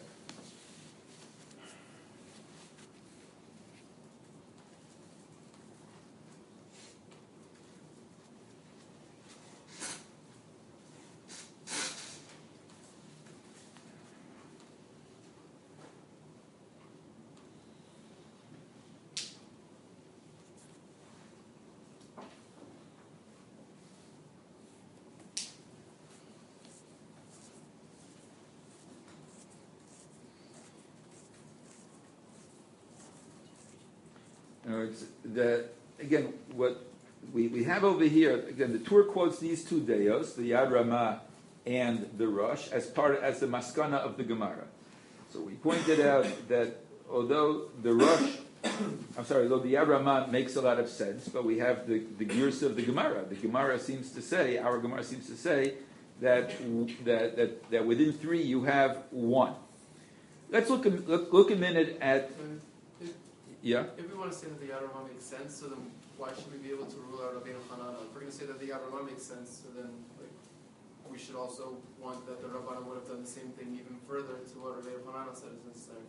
[SPEAKER 1] Again, what we have over here, again, the Tur quotes these two deyos, the Yad Ramah and the Rosh, as the maskana of the Gemara. So we pointed out that although the Yad Ramah makes a lot of sense, but we have the Girsa of the Gemara. The Gemara seems to say, our Gemara seems to say that within three you have one. Let's look a minute at. Yeah.
[SPEAKER 6] If we want to say that the Yad Ramah makes sense, so then why should we be able to rule out Rabbeinu Hananel? If we're going to say that the Yad Ramah makes sense, so then we should also want that the Rabbanan would have done the same thing even further to what Rabbeinu Hananel said is necessary.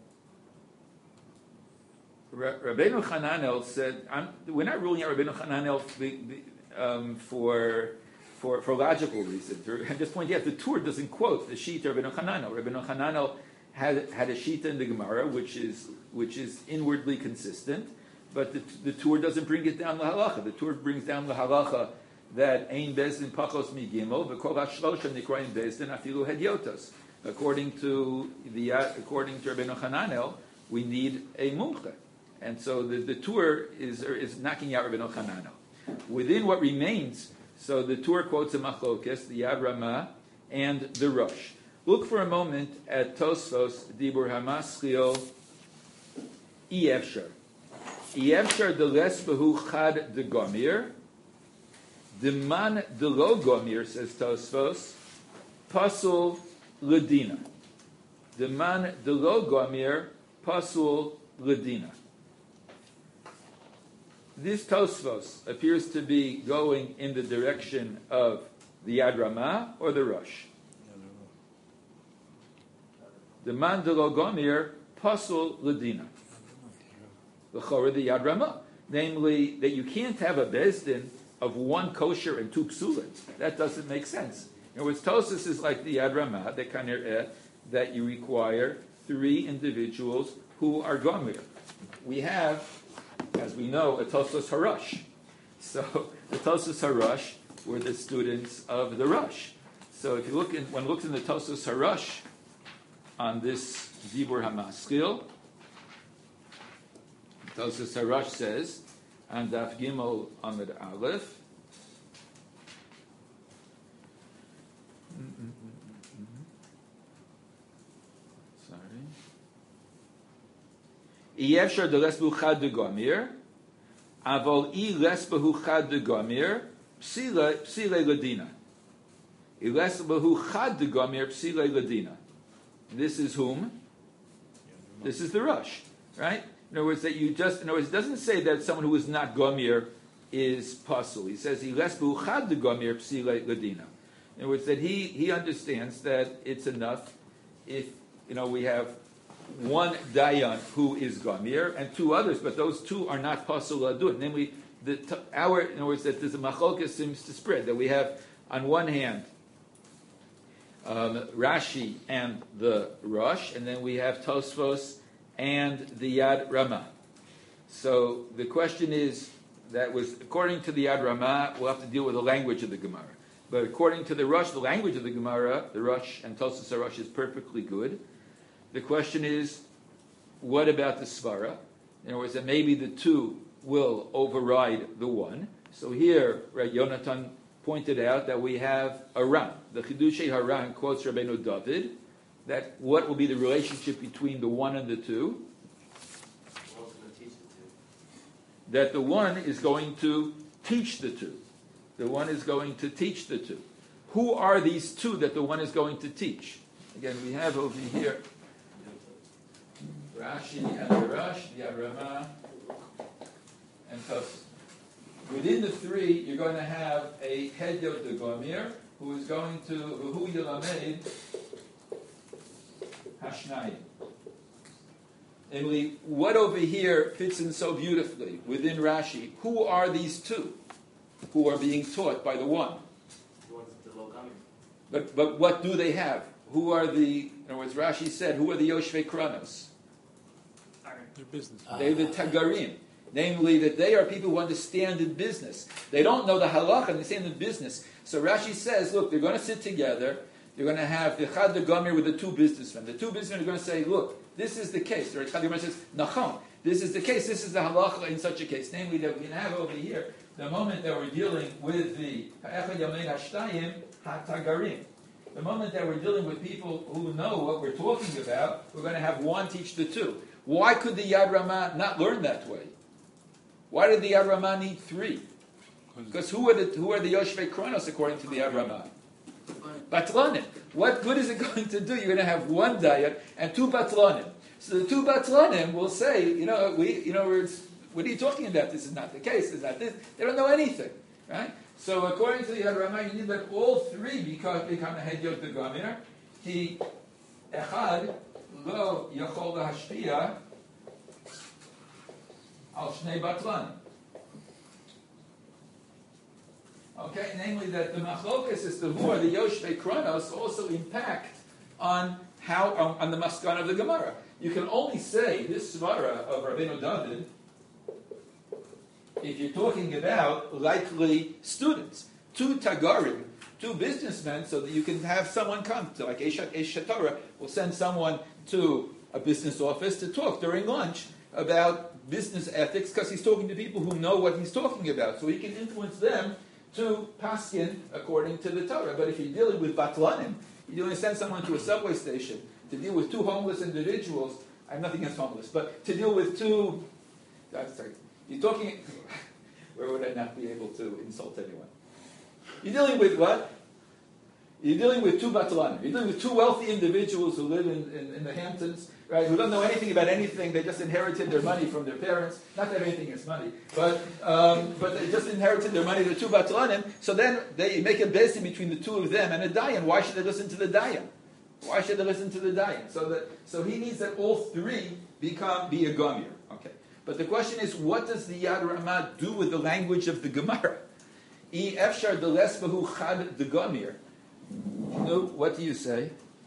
[SPEAKER 1] Rabbeinu Hananel said, we're not ruling out Rabbeinu Hananel for logical reasons. I'm just pointing out the Tur doesn't quote the Shita of Rabbeinu Hananel. Rabbeinu Hananel had a Shita in the Gemara which is inwardly consistent, but the Tur doesn't bring it down the halacha. The Tur brings down the halacha that Ein Bezdin Pachos Migimel V'Kol HaShlosha Nikroim Bezdin Afilu Hedyotos. According to Rabbeinu Hananel, we need a mumche, and so the Tur is knocking out Rabbeinu Hananel. Within what remains, so the Tur quotes a Machlokes, the Yad Ramah, and the Rosh. Look for a moment at Tosfos Dibur Hamaschil Efshar. Efshar de lesbahu chad de gomir. The man de lo gomir, says Tosfos, pasul ledina. The man de lo gomir, pasul ledina. This Tosfos appears to be going in the direction of the Yad Ramah or the Rosh. The man de lo gomir, pasul ledina. The Yad Ramah, namely that you can't have a bezdin of one kosher and two psulim. That doesn't make sense. In other words, Tosfos is like the Yad Ramah, that you require three individuals who are gomir. We have, as we know, a Tosfos Harash. So the Tosfos Harash were the students of the Rosh. So if you look in, one looks in the Tosfos Harash on this Dibur Hamaschil, Tosfos Harash says, on Daf Gimel Amud Aleph, Yefshar de lesbu chad de gomir, avol I lesbahu chad de gomir, psile ledina. I lesbahu chad de gomir, psile ledina. This is whom? This is the Rosh, right? In other words, it doesn't say that someone who is not gomir is pasul. He says I lesbahu chad de gomir, psile ledina. In other words, that he understands that it's enough if we have one dayan who is gamir and two others, but those two are not pasul adun. Namely, in other words, that there's a machlokes seems to spread that we have on one hand Rashi and the Rosh, and then we have Tosfos and the Yad Ramah. So the question is, that was according to the Yad Ramah, we'll have to deal with the language of the Gemara. But according to the Rosh, the language of the Gemara, the Rosh and Tosfos HaRosh is perfectly good. The question is, what about the Svara? In other words, that maybe the two will override the one. So here, right, Yonatan pointed out that we have a Ran. The Chidushei Haran quotes Rabbeinu David, that what will be the relationship between the one and the two? That the one is going to teach the two. The one is going to teach the two. Who are these two that the one is going to teach? Again, we have over here Rashi and the Rosh, the Yad Ramah, and Tosfos. Within the three, you're going to have a Hedyot de Gomir, who is going to Hu Yilamed Hashnayim. Namely, what over here fits in so beautifully within Rashi? Who are these two who are being taught by the one? But what do they have? Who are in other words, Rashi said, who are the Yoshvei Kronos?
[SPEAKER 5] Their business.
[SPEAKER 1] They're the Tagarim. Namely, that they are people who understand the business. They don't know the halacha, they understand the business. So Rashi says, look, they're going to sit together. They're going to have the Chad Gomir with the two businessmen. The two businessmen are going to say, look, this is the case. The Chad Gomir says, Nachon, this is the case. This is the halacha in such a case. Namely, that we can have over here, the moment that we're dealing with the Ha'echad Yamein Hashtayim HaTagarim. The moment that we're dealing with people who know what we're talking about, we're going to have one teach the two. Why could the Yad Ramah not learn that way? Why did the Yad Ramah need three? Because who are the Yoshvei Kronos according to the Yad Ramah? Batlanim. What good is it going to do? You're going to have one diet and two Batlanim. So the two Batlanim will say, what are you talking about? This is not the case. This is not this. They don't know anything, right? So according to the Yad Ramah, you need that all three become a Hedyot de Gomir. He echad lo yachol lahashpia al shnei batlanim. Okay, namely that the machlokas is the who are the Yoshvei Kronos also impact on on the maskan of the Gemara. You can only say this svara of Rabbeinu David if you're talking about likely students, two tagarim, two businessmen, so that you can have someone come to, like Eish Torah will send someone to a business office to talk during lunch about business ethics because he's talking to people who know what he's talking about, so he can influence them to paskin according to the Torah. But if you're dealing with batlanim, you're going to send someone to a subway station to deal with two homeless individuals. I have nothing against homeless, but to deal with two, you're talking, where would I not be able to insult anyone? You're dealing with what? You're dealing with two batlanim. You're dealing with two wealthy individuals who live in the Hamptons, right? Who don't know anything about anything. They just inherited their money from their parents. Not that anything is money, but they just inherited their money. They're two batlanim. So then they make a beis din between the two of them and a dayan. Why should they listen to the dayan? Why should they listen to the dayan? So he needs that all three be a gomir. Okay. But the question is, what does the Yad Ramah do with the language of the Gemara? I efshar de lesbahu chad de gomir. No, what do you say?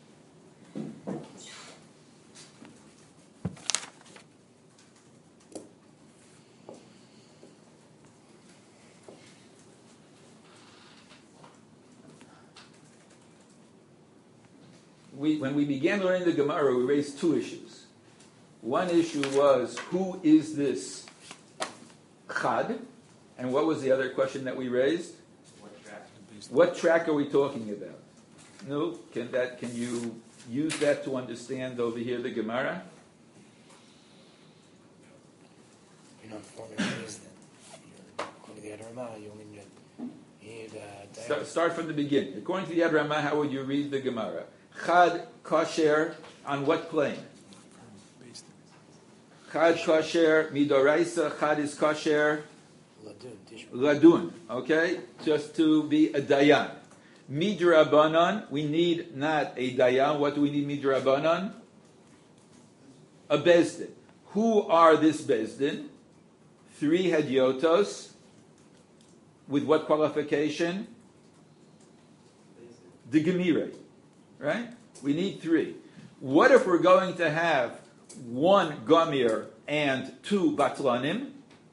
[SPEAKER 1] When we began learning the Gemara, we raised two issues. One issue was, who is this chad? And what was the other question that we raised? What track are we talking about? No, can you use that to understand over here the Gemara?
[SPEAKER 3] You're not forming ways then. You're going to the Yad Ramah, you only need
[SPEAKER 1] Start from the beginning. According to the Yad Ramah, how would you read the Gemara? Chad kosher on what plane? Chad kosher midoraisa. Chad is kosher ladun. Okay, just to be a dayan. Midrabanan, we need not a dayan. What do we need midrabanan? A beis din. Who are this beis din? 3 hadyotos. With what qualification? The gemire. Right? We need 3. What if we're going to have 1 gomir and 2 batlanim?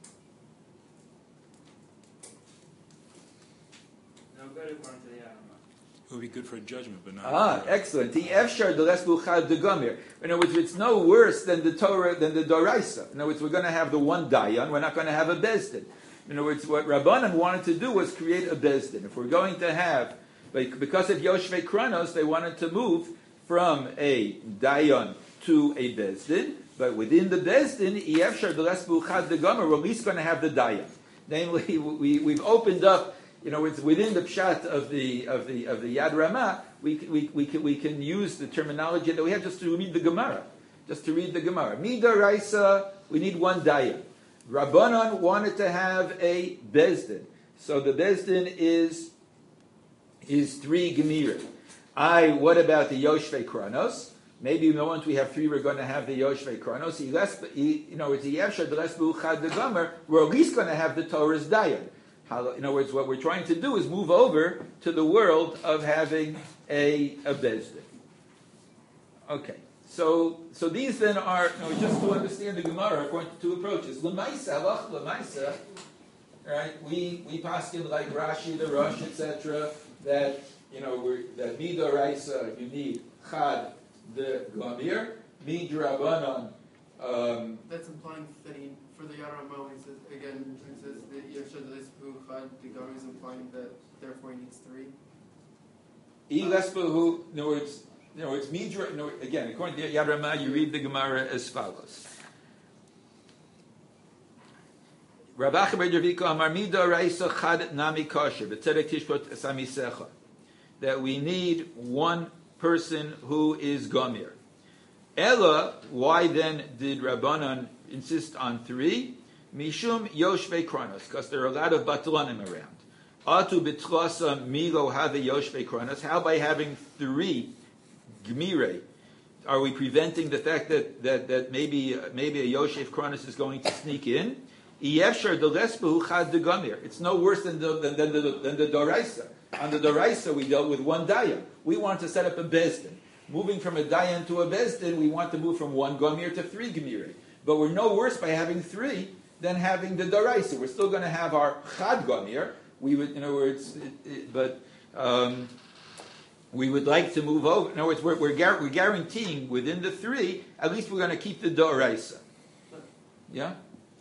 [SPEAKER 4] No good according to the Yad Ramah.
[SPEAKER 5] It would be good for a judgment, but not.
[SPEAKER 1] Excellent. The efshar de lesbuchad de gomir. In other words, it's no worse than the Torah, than the Doraisa. In other words, we're going to have the 1 dayan. We're not going to have a beis din. In other words, what Rabbanan wanted to do was create a beis din. If we're going to have, because of Yoshvei Kronos, they wanted to move from a dayan to a beis din. But within the beis din, efshar de lesbuchad de gomir, we're at least going to have the dayan. Namely, we've opened up. It's within the pshat of the Yad Ramah. We can use the terminology that we have just to read the Gemara. Mida Raisa, we need 1 dayan. Rabbanan wanted to have a beis din, so the beis din is 3 gemira. What about the Yoshvei Kronos? Maybe once we have 3, we're going to have the Yoshvei Kronos. It's the Yevshar the Lesbu Chad the Gomer. We're at least going to have the Torah's dayan. In other words, what we're trying to do is move over to the world of having a beis din. Okay, so these then are just to understand the Gemara according to 2 approaches. L'maisa, right? We paskin like Rashi, the Rosh, etc. That that midoraisa you need chad the gomir midrabanan.
[SPEAKER 6] That's implying that for the Yad Ramah, he says again. He says that Yevshar de lesbu chad the gomir is implying that therefore he needs 3.
[SPEAKER 1] In other words, midra. Again, according to Yad Ramah, you read the Gemara as follows. Rabbi Ravika Amar Mida Raisa Chad Nami Kosher B'Tzedek Tishbot Samisecha, that we need 1 person who is Gomir. Ella, why then did Rabbanan insist on 3? Mishum Yoshvei Kronos, because there are a lot of batlanim around. Atu B'Tchasa Milo Have Yoshvei Kronos. How by having 3 Gmire are we preventing the fact that maybe a Yoshev Kronos is going to sneak in? Yefshar the lesbu chad de gamir. It's no worse than the doraisa. On the doraisa, we dealt with one dayan. We want to set up a bezdin. Moving from a dayan to a bezdin, we want to move from one gamir to 3 gemire. But we're no worse by having 3 than having the doraisa. We're still going to have our chad gamir. We would, in other words, we would like to move over. In other words, we're guaranteeing within the 3, at least we're going to keep the doraisa. Yeah.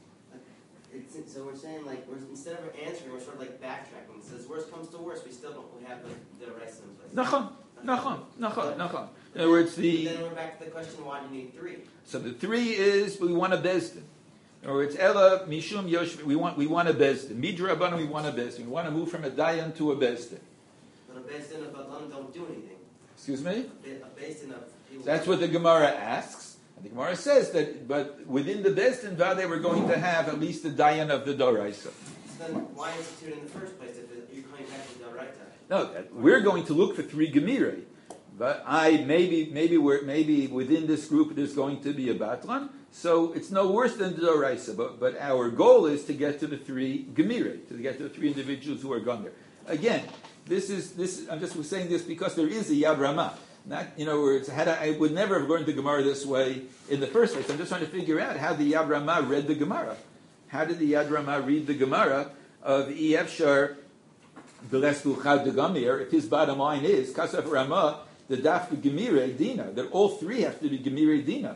[SPEAKER 2] So we're saying instead of answering, we're sort of like backtracking. It says worst comes to worst, we still don't have the rest in place.
[SPEAKER 1] Nachon. In other words,
[SPEAKER 2] then we're back to the question: why do you need 3?
[SPEAKER 1] So the 3 is we want a bezdin. In other words, Ella Mishum Yosh. We want a bezdin. Midra Abana, we want a bezdin. We want to move from a dayan to a bezdin.
[SPEAKER 2] But a bezdin of Adlan don't do anything.
[SPEAKER 1] Excuse me.
[SPEAKER 2] A bezdin of.
[SPEAKER 1] That's what the Gemara asks. The Gemara says that, but within the Bezdin Vade, we're going to have at least the dayan of the Doraisa.
[SPEAKER 2] So then, why institute in the first place if you're coming back to Doraita?
[SPEAKER 1] No, we're going to look for 3 Gemire. But maybe within this group there's going to be a Batlan, so it's no worse than the Doraisa. But our goal is to get to the 3 Gemire, to get to the 3 individuals who are gone there. Again, this. I'm just saying this because there is a Yad Ramah. Not, words. I would never have learned the Gemara this way in the first place. I'm just trying to figure out how the Yad Ramah read the Gemara. How did the Yad Ramah read the Gemara of Efshar B'Lesbu Chad de Gamir? If his bottom line is Kasaf Ramah the Daf Gemire Dina, that all 3 have to be Gemire Dina.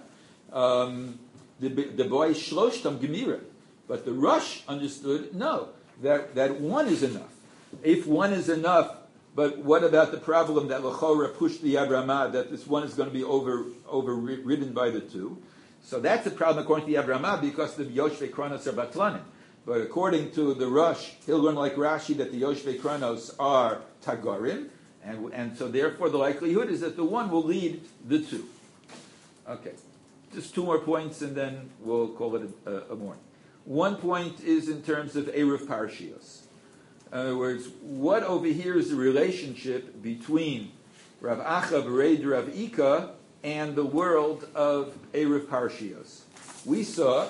[SPEAKER 1] The boy Shloshtam Gemire, but the Rush understood no, that 1 is enough. If 1 is enough. But what about the problem that Lachora pushed the Yad Ramah, that this 1 is going to be overridden by the 2? So that's the problem according to the Yad Ramah, because the Yoshvei Kronos are Batlanim. But according to the Rush, he'll learn like Rashi that the Yoshvei Kronos are Tagarim, and so therefore the likelihood is that the 1 will lead the 2. Okay, just 2 more points and then we'll call it a morning. 1 point is in terms of Erev Parshios. In other words, what over here is the relationship between Rav Acha Bereid Rav Ika and the world of Erev Parshios? We saw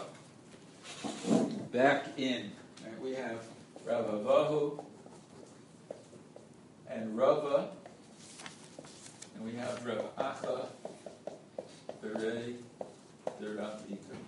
[SPEAKER 1] back in, we have Rav Avahu and Rava, and we have Rav Acha Bereid Rav Ika.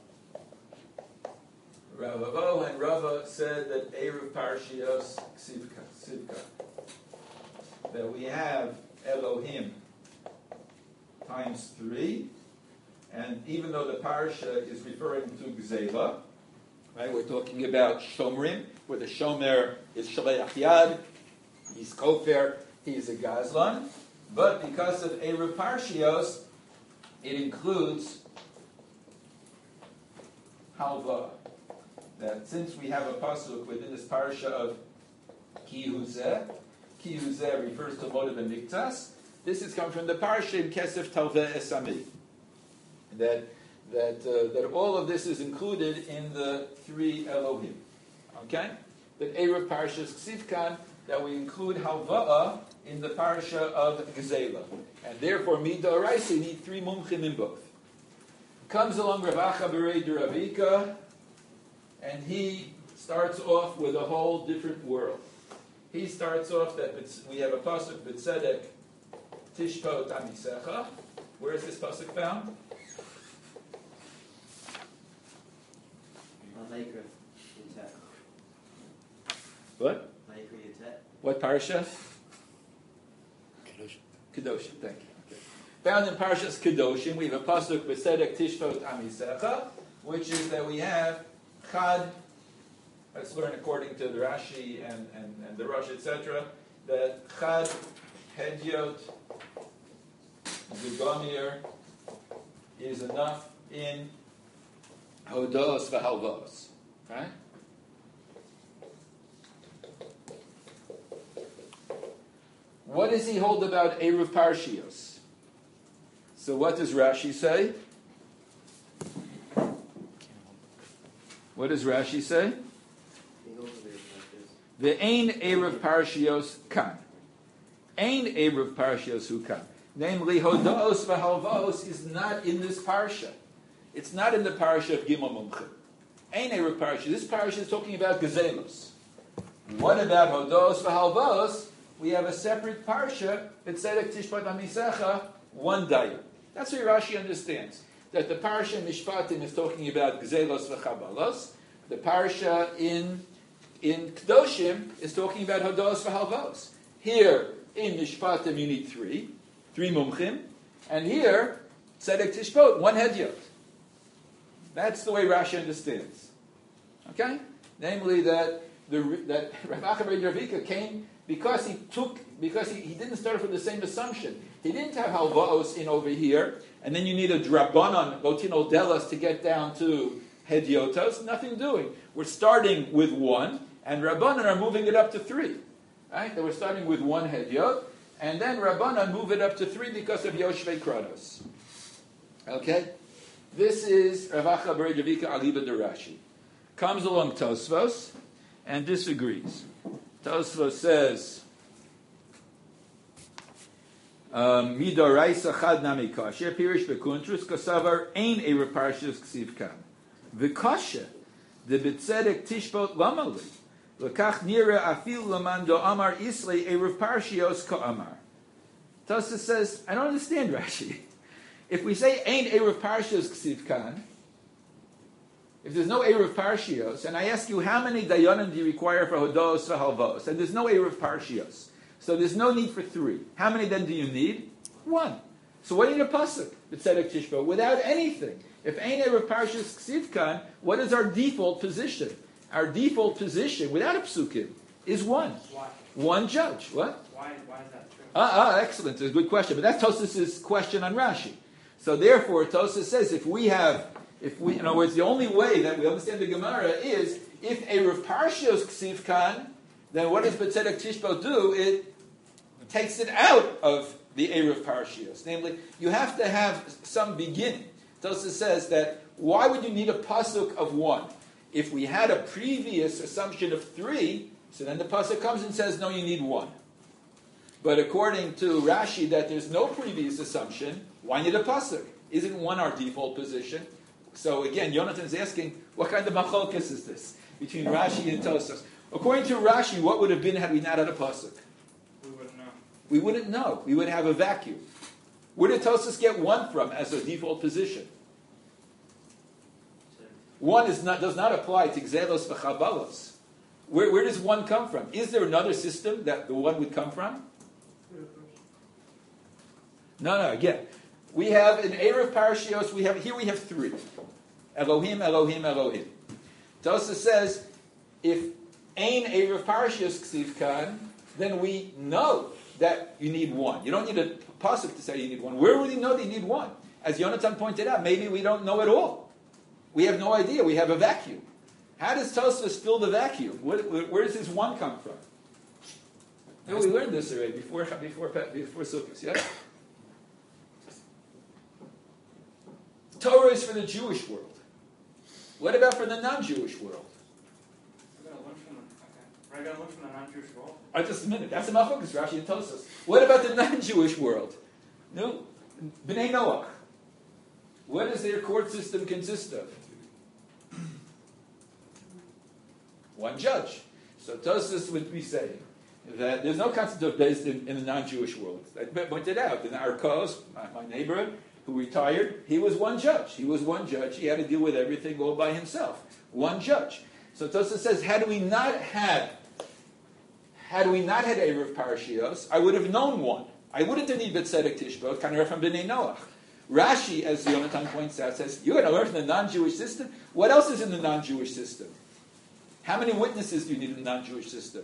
[SPEAKER 1] Rav Avo and Rava said that Erev Parshios Sivka, that we have Elohim times 3, and even though the parsha is referring to Gzela, right? We're talking about Shomrim, where the Shomer is Shaleach Yad, he's Kofer, he's a Gazlan, but because of Erev Parshios, it includes Halva. That since we have a pasuk within this parsha of Ki Huzeh refers to Moed and Miktas. This is come from the parsha in Kesef Talveh Esami. That all of this is included in the 3 Elohim. Okay, that Erev Parshas Ksivkan, that we include Halva'ah in the parsha of Gezela, and therefore Midoraisa you need 3 mumchim in both. Comes along Rav Acha Bereid Rav Ika, and he starts off with a whole different world. He starts off that we have a pasuk b'tzedek tishpot amisecha. Where is this pasuk found? What? What parsha? Kedoshim. Thank you. Okay. Found in Parshas Kedoshim, we have a pasuk b'tzedek tishpot amisecha, which is that we have Chad, let's learn according to the Rashi and the Rosh, etc., that Chad, Hedyot, Zugomir is enough in Hodos v'Halvos. Right? What does he hold about Erev Parshios? So what does Rashi say? What does Rashi say? The Ein Erev Parshios Kan. Ein Erev Parshios Hu Kan. Namely, Hodos v'Halvos is not in this parsha. It's not in the parsha of Gimel Mumchim. Ein Erev Parsha. This parsha is talking about Gezelos. What about Hodos v'Halvos? We have a separate parsha, B'tzedek Tishpat Amisecha, one dayan. That's what Rashi understands. That the parsha in Mishpatim is talking about Gezelos v'Chabalos. The parsha in Kedoshim is talking about Hodos v'Halvos. Here in Mishpatim you need three mumchim, and here Tzedek Tishpot, one hedyot. That's the way Rashi understands. Okay, namely that Rav Acha ben Ravika came because he didn't start from the same assumption. He didn't have halvaos in over here, and then you need a drabanan botinol delas to get down to hedyotos. Nothing doing. We're starting with one, and rabbanan are moving it up to three. Right? They were starting with one hedyot, and then rabbanan move it up to three because of yoshvei kratos. Okay, this is Rav Acha ben Ravika aliba de Rashi. Comes along Tosfos and disagrees. Tosfos says, Midoraisa chad nami kasher, pirish bekuntrus, kasavar ein erev parshas ksiv kam. V'kasher, de betzedek tishbot lamali, l'kach nira afil laman do amar islay erev parshios ka'amar. Tosfos says, I don't understand Rashi. If we say ein erev parshas ksiv kan, if there's no Erev Parshios, and I ask you how many Dayanim do you require for Hodos v'Halvos, and there's no Erev Parshios, so there's no need for three. How many then do you need? One. So what do you need a pasuk? B'tzedek Tishbo, without anything. If ain't Erev Parshios Ksivkan, what is our default position? Our default position, without a psukim, is one.
[SPEAKER 4] Why?
[SPEAKER 1] One judge. What?
[SPEAKER 4] Why is that true?
[SPEAKER 1] Excellent. It's a good question. But that's Tosas' question on Rashi. So therefore, Tosas says in other words, the only way that we understand the Gemara is if Erev Parshios Ksiv Kan, then what does B'tzedek Tishbo do? It takes it out of the Erev Parshios. Namely, you have to have some beginning. Tosfos says that why would you need a pasuk of one? If we had a previous assumption of three, so then the pasuk comes and says, no, you need one. But according to Rashi, that there's no previous assumption, why need a pasuk? Isn't one our default position? So again, Yonatan is asking, what kind of machlokes is this between Rashi and Tosfos? According to Rashi, what would have been had we not had a pasuk?
[SPEAKER 4] We wouldn't know.
[SPEAKER 1] We wouldn't know. We would have a vacuum. Where did Tosfos get one from as a default position? One does not apply to Gzelos v'Chabalos. Where does one come from? Is there another system that the one would come from? No. Again, we have in Erev Parshios. We have three. Elohim, Elohim, Elohim. Tosfos says, if Ein Erev Parshios Ksiv Kan, then we know that you need one. You don't need a pasuk to say you need one. Where would you know that you need one? As Yonatan pointed out, maybe we don't know at all. We have no idea. We have a vacuum. How does Tosfos fill the vacuum? Where does this one come from? No, we learned this already before Sukkot. Yeah. Torah is for the Jewish world. What about for the non-Jewish world?
[SPEAKER 4] We're going to learn from the non-Jewish world.
[SPEAKER 1] Just a minute. That's a machlokas, Rashi and Tosfos. What about the non-Jewish world? No, Bnei Noach. What does their court system consist of? One judge. So Tosfos would be saying that there's no concept of based in the non-Jewish world. I pointed out in our cause, my neighbor who retired, he was one judge. He had to deal with everything all by himself. One judge. So Tosfos says, had we not had Erev Parshios, I would have known one. I wouldn't have needed B'tzedek Tishbot, kind of from Bnei Noach. Rashi, as Yonatan points out, says, you're going to learn from the non-Jewish system? What else is in the non-Jewish system? How many witnesses do you need in the non-Jewish system?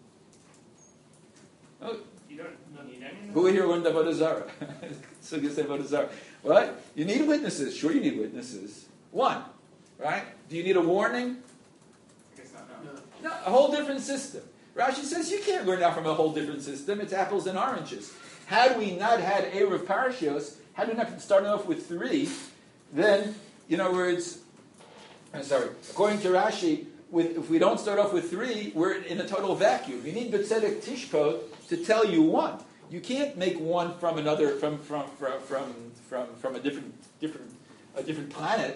[SPEAKER 1] Oh,
[SPEAKER 4] You don't need any.
[SPEAKER 1] who here learned Avodah Zarah? So you say Avodah Zarah. What? You need witnesses. Sure you need witnesses. One. Right? Do you need a warning?
[SPEAKER 4] I guess not. No.
[SPEAKER 1] No, a whole different system. Rashi says you can't learn that from a whole different system. It's apples and oranges. Had we not had Erev Parshios, had we not started off with three, then, in other words, according to Rashi, if we don't start off with three, we're in a total vacuum. You need B'tzedek Tishpot to tell you one. You can't make one from another, from a different planet.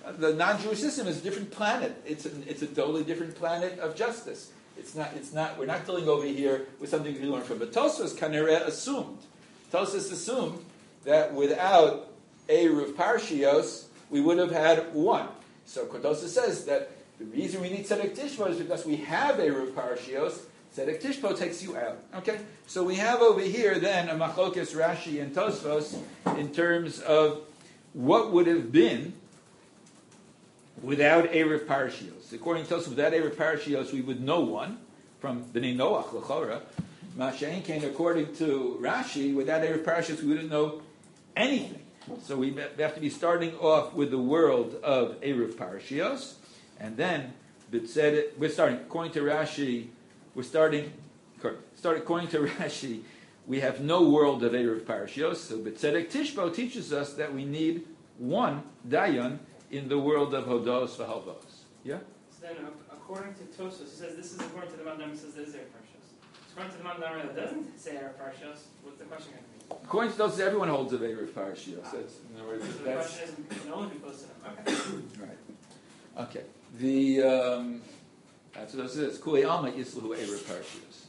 [SPEAKER 1] The non-Jewish system is a different planet. It's a totally different planet of justice. It's not. We're not dealing over here with something we learn from. But Tosfos Kanere assumed. Tosfos assumed that without Eruv Parshios, we would have had one. So Tosfos says that the reason we need Tzedek Tishbo is because we have Eruv Parshios. Tzedek Tishbo takes you out. Okay, so we have over here then a Machlokes Rashi and Tosfos in terms of what would have been without Erev Parashios. According to us, without Erev Parashios, we would know one from Bnei Noach, L'chora. Masha'en Kain, according to Rashi, without Erev Parashios, we wouldn't know anything. So we have to be starting off with the world of Erev Parashios, and then we're starting, according to Rashi, according to Rashi, we have no world of Erev Parashios, so B'tzedek Tishbo teaches us that we need one Dayan in the world of Hodos v'Halvos. Yeah?
[SPEAKER 4] So then, according to Tosfos, he says this is according to the Mamdam, he says there is Erev Parashos. According to the Mamdam that doesn't say Erev Parashos, what's the question going to be?
[SPEAKER 1] According to Tosfos, everyone holds of Erev Parashios. That's, in other words,
[SPEAKER 4] So the question is, no one can close to them. Okay.
[SPEAKER 1] Right. Okay. The that's what it says. Kulei Alma Yislahu Erev Parashios.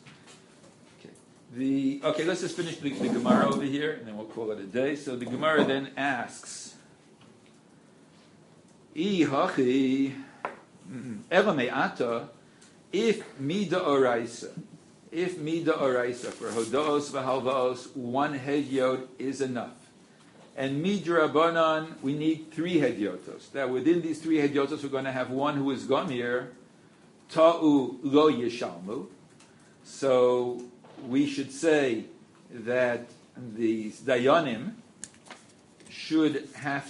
[SPEAKER 1] Okay. Let's just finish the Gemara over here, and then we'll call it a day. So the Gemara then asks, if mida oraisa for hodos v'halvos, one hedyot is enough, and midrabanan we need 3 hedyotos. That within these 3 hedyotos we're going to have one who is gomir ta'u lo yishalmu. So we should say that the dayanim should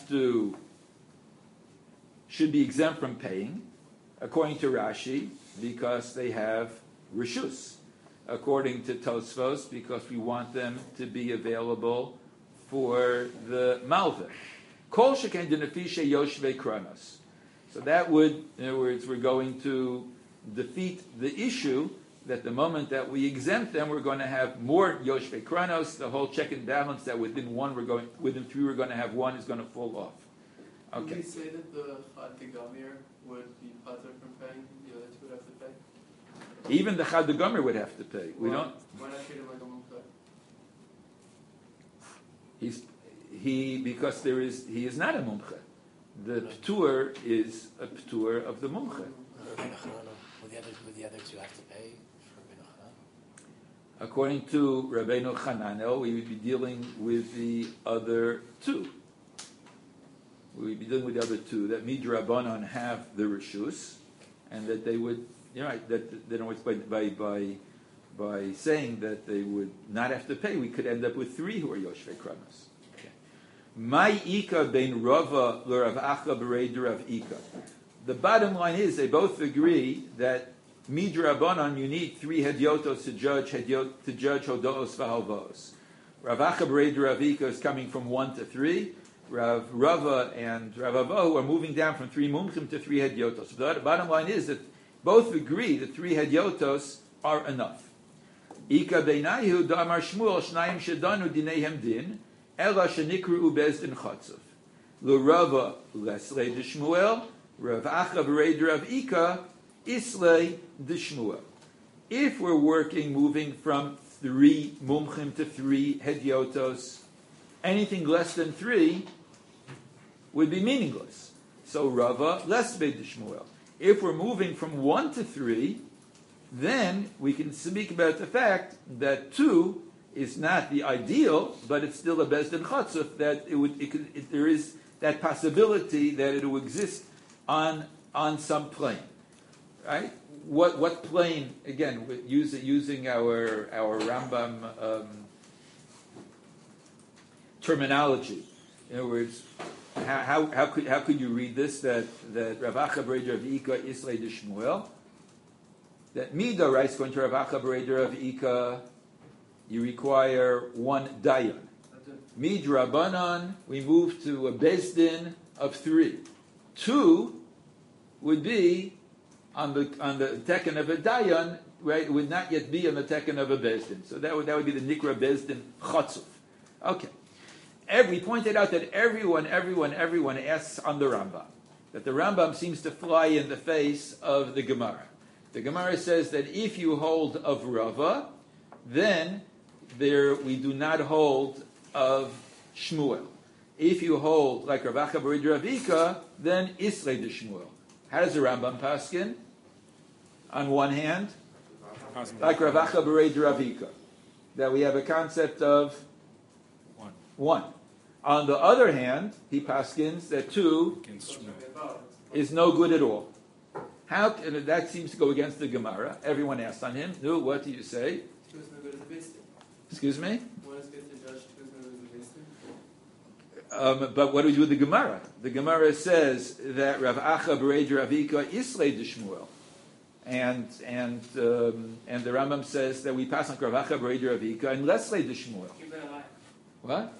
[SPEAKER 1] be exempt from paying, according to Rashi, because they have rishus. According to Tosfos, because we want them to be available for the malveh. Kol sheken denefishe yoshvei kronos. So that would, in other words, we're going to defeat the issue that the moment that we exempt them, we're going to have more yoshvei kronos. The whole check and balance that within 3 we're going to have one is going to fall off. Okay.
[SPEAKER 6] Would we say that the Chad Gamir would be pater from paying, the other 2 would have to pay?
[SPEAKER 1] Even the Chad Gomer would have to pay. We don't.
[SPEAKER 6] Why not treat him like a mumchah?
[SPEAKER 1] Because he is not a mumcha. The ptur is a ptur of the mumcha.
[SPEAKER 3] Would the other 2 have to pay for Rabbeinu Chananel?
[SPEAKER 1] According to Rabbeinu Chananel, we would be dealing with the other 2. We would be dealing with the other 2 that midrabanan have the rishus, and that they would, that they don't by saying that they would not have to pay, we could end up with 3 who are yoshvei kronos. My ika ben Rava l'Rav Acha b'rei Rav Ika. The bottom line is they both agree that midrabanan you need 3 hedyotos to judge hodos v'halvos. Rav Acha b'rei Rav Ika is coming from 1 to 3. Rav Rava and Rav Avohu are moving down from 3 mumchim to 3 hedyotos. The bottom line is that both agree that 3 hedyotos are enough. Ika beinayu damar Shmuel shnayim shedanu dinehem din ela shenikru bezdin chatzov. Lo Rava leslei de Shmuel, Rav Acha b'rei Rav Ika islei de Shmuel. If we're moving from 3 mumchim to 3 hedyotos, anything less than 3 would be meaningless. So Rava less de Shmuel. If we're moving from 1 to 3, then we can speak about the fact that 2 is not the ideal, but it's still a bezdin chatzuf, that there is that possibility that it will exist on some plane, right? What plane? Again, using our Rambam terminology. In other words, how could you read this? That Rav Acha b'rei Rav Ika islei de Shmuel. That Mida writes going to Rav Acha b'rei Rav Ika, you require 1 dayan. Midrabanan, we move to a bezdin of 3. 2 would be on the tekken of a dayan, right? It would not yet be on the tekken of a bezdin. So that would be the nikra bezdin chatzuf. Okay. We pointed out that everyone asks on the Rambam. that the Rambam seems to fly in the face of the Gemara. The Gemara says that if you hold of Rava, then we do not hold of Shmuel. If you hold like Rav Acha Bered Ravika, then Islay de Shmuel. How does the Rambam paskin? On one hand, like Rav Acha Bered Ravika, that we have a concept of one. On the other hand, he paskins that 2 is no good at all. How? And that seems to go against the Gemara. Everyone asked on him, no, what do you say?
[SPEAKER 6] 2 is no good as a base.
[SPEAKER 1] Excuse me?
[SPEAKER 6] 1 is good to judge, 2 is no good as a base.
[SPEAKER 1] But what do we do with the Gemara? The Gemara says that Rav Acha Bered Ravika Islay de Shmuel. And the Rambam says that we pass on Rav Acha Bered Ravika and Leslay de Shmuel. What?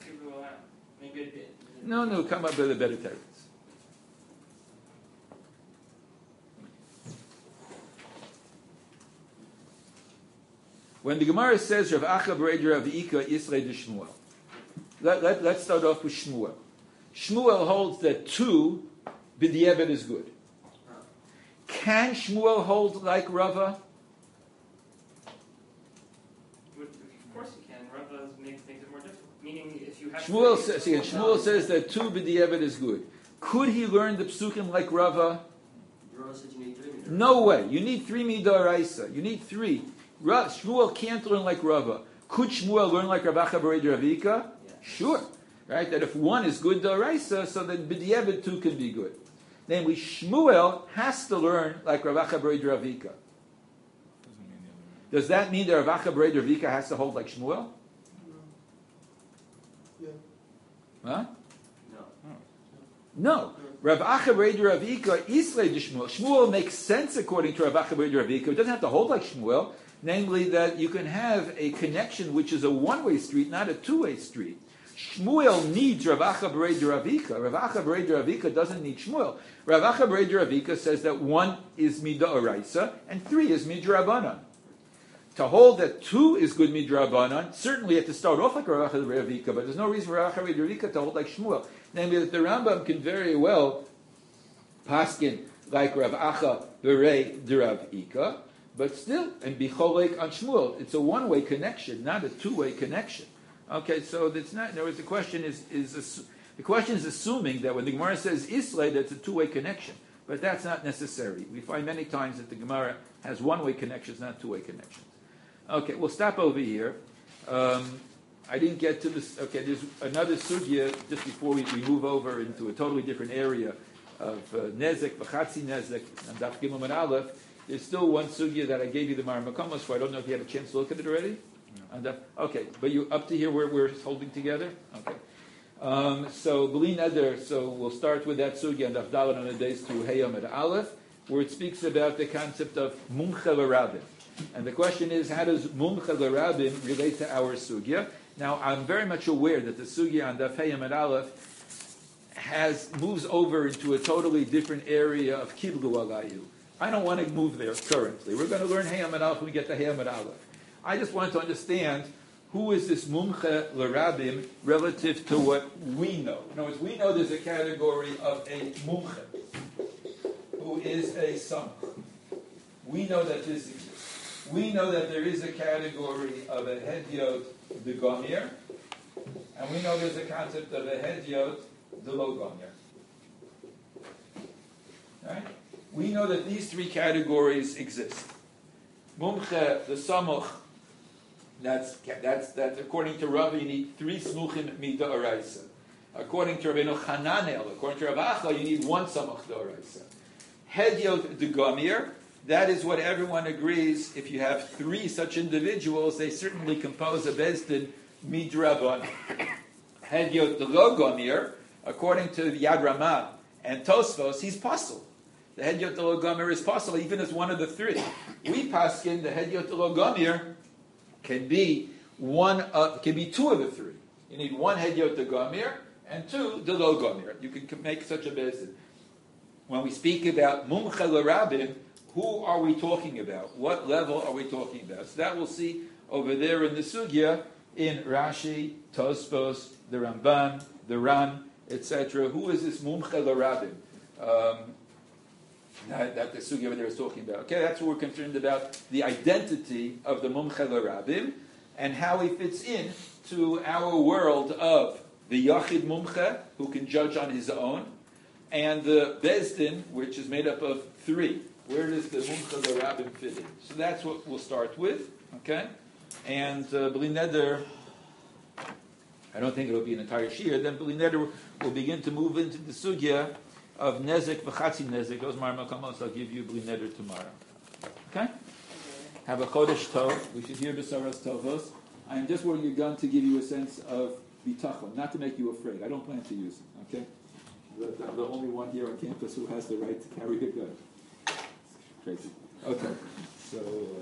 [SPEAKER 1] No, come up with a better teretz. When the Gemara says Rav Acha Bered Ravika Islay de Shmuel, let's start off with Shmuel. Shmuel holds that 2 b'diavad is good. Can Shmuel hold like Rava?
[SPEAKER 4] Of course you can. Rava makes it more difficult. Meaning, if you have
[SPEAKER 1] Shmuel says that 2 b'diavad is good. Could he learn the psukim like Rava?
[SPEAKER 2] Rava said you need 3 midah.
[SPEAKER 1] No way. You need 3 midaraisa. You need 3. Shmuel can't learn like Rava. Could Shmuel learn like Rav Acha Bered Ravika?
[SPEAKER 2] Yeah.
[SPEAKER 1] Sure. Right? That if 1 is good daraisa, so then b'diavad 2 can be good. Namely, Shmuel has to learn like Rav Acha Bered Ravika. Does that mean that Rav Acha Bered Ravika has to hold like Shmuel?
[SPEAKER 6] Yeah.
[SPEAKER 1] Huh?
[SPEAKER 2] No.
[SPEAKER 1] No. Rav Acha Bered Ravika Islay de Shmuel. Shmuel makes sense according to Rav Acha Bered Ravika. It doesn't have to hold like Shmuel. Namely, that you can have a connection which is a one-way street, not a two-way street. Shmuel needs Rav Acha Bered Ravika. Rav Acha Bered Ravika doesn't need Shmuel. Rav Acha Bered Ravika says that 1 is mid'oraisa and 3 is midrabanan. To hold that 2 is good midrabanan, certainly you have to start off like Rav Acha Bered Ravika, but there's no reason for Rav Acha Bered Ravika to hold like Shmuel. Namely, that the Rambam can very well paskin like Rav Acha Bered Ravika, but still, and be cholek on Shmuel. It's a one-way connection, not a two-way connection. Okay, so that's not. In other words, the question is assuming that when the Gemara says Islay, that's a two-way connection, but that's not necessary. We find many times that the Gemara has one-way connections, not two-way connections. Okay, we'll stop over here. I didn't get to this. Okay, there's another sugya just before we move over into a totally different area of nezek, v'chatzi nezek, and daf gimel and aleph. There's still one sugya that I gave you the Maramakomos for. I don't know if you had a chance to look at it already. No. Okay, but you up to here where we're holding together? Okay. So B'li Neder, so we'll start with that sugya and Avdalan on the days to Heyam at Aleph, where it speaks about the concept of Mumcha l'Rabim. And the question is, how does Mumcha l'Rabim relate to our sugya? Now, I'm very much aware that the sugya on Daf Heyam at Aleph moves over into a totally different area of Kiblu Alayu. I don't want to move there currently. We're going to learn Heyam at Aleph when we get to Heyam at Aleph. I just want to understand who is this Mumcha l'Rabim relative to what we know. In other words, we know there's a category of a Mumcha, who is a Samach. We know that this exists. We know that there is a category of a Hedyot the Gomir, and we know there's a concept of a Hedyot the Lo Gomir. Right? We know that these 3 categories exist. Mumcha, the Samach, that's according to Rav, you need 3 smuchim mid'oraisa. According to Rabbeinu Hananel, according to Rav Acha, you need 1 samach d'oraisa. Hedyot the Gomir, that is what everyone agrees. If you have 3 such individuals, they certainly compose a bezdin midrabban. Hedyot the Lo Gomir, according to Yad Ramah and Tosfos, he's puzzled. The Hedyot the Lo Gomir is possible even as one of the 3. We paskin the Hedyot the Lo Gomir can be 2 of the 3. You need 1 Hedyot the Gomir and 2 the Lo Gomir. You can make such a bezin. When we speak about Mumcha l'Rabim, who are we talking about? What level are we talking about? So that we'll see over there in the sugya in Rashi, Tosfos, the Ramban, the Ran, etc. Who is this Mumcha l'Rabim? that the sugya over there is talking about. Okay, that's what we're concerned about, the identity of the Mumche L'Rabim, and how he fits in to our world of the Yachid Mumche, who can judge on his own, and the Bezdin, which is made up of three. Where does the Mumche L'Rabim fit in? So that's what we'll start with, okay? And Bli Neder, I don't think it'll be an entire shir. Then Bli Neder will begin to move into the sugya of Nezek v'chatzi Nezek. Those Marmakamos I'll give you Bli Neder tomorrow. Okay? Have a Chodesh Tov. We should hear Besaras Tovos. I am just wearing a gun to give you a sense of bitachon, not to make you afraid. I don't plan to use it, okay? I'm the only one here on campus who has the right to carry a gun. It's crazy. Okay. So...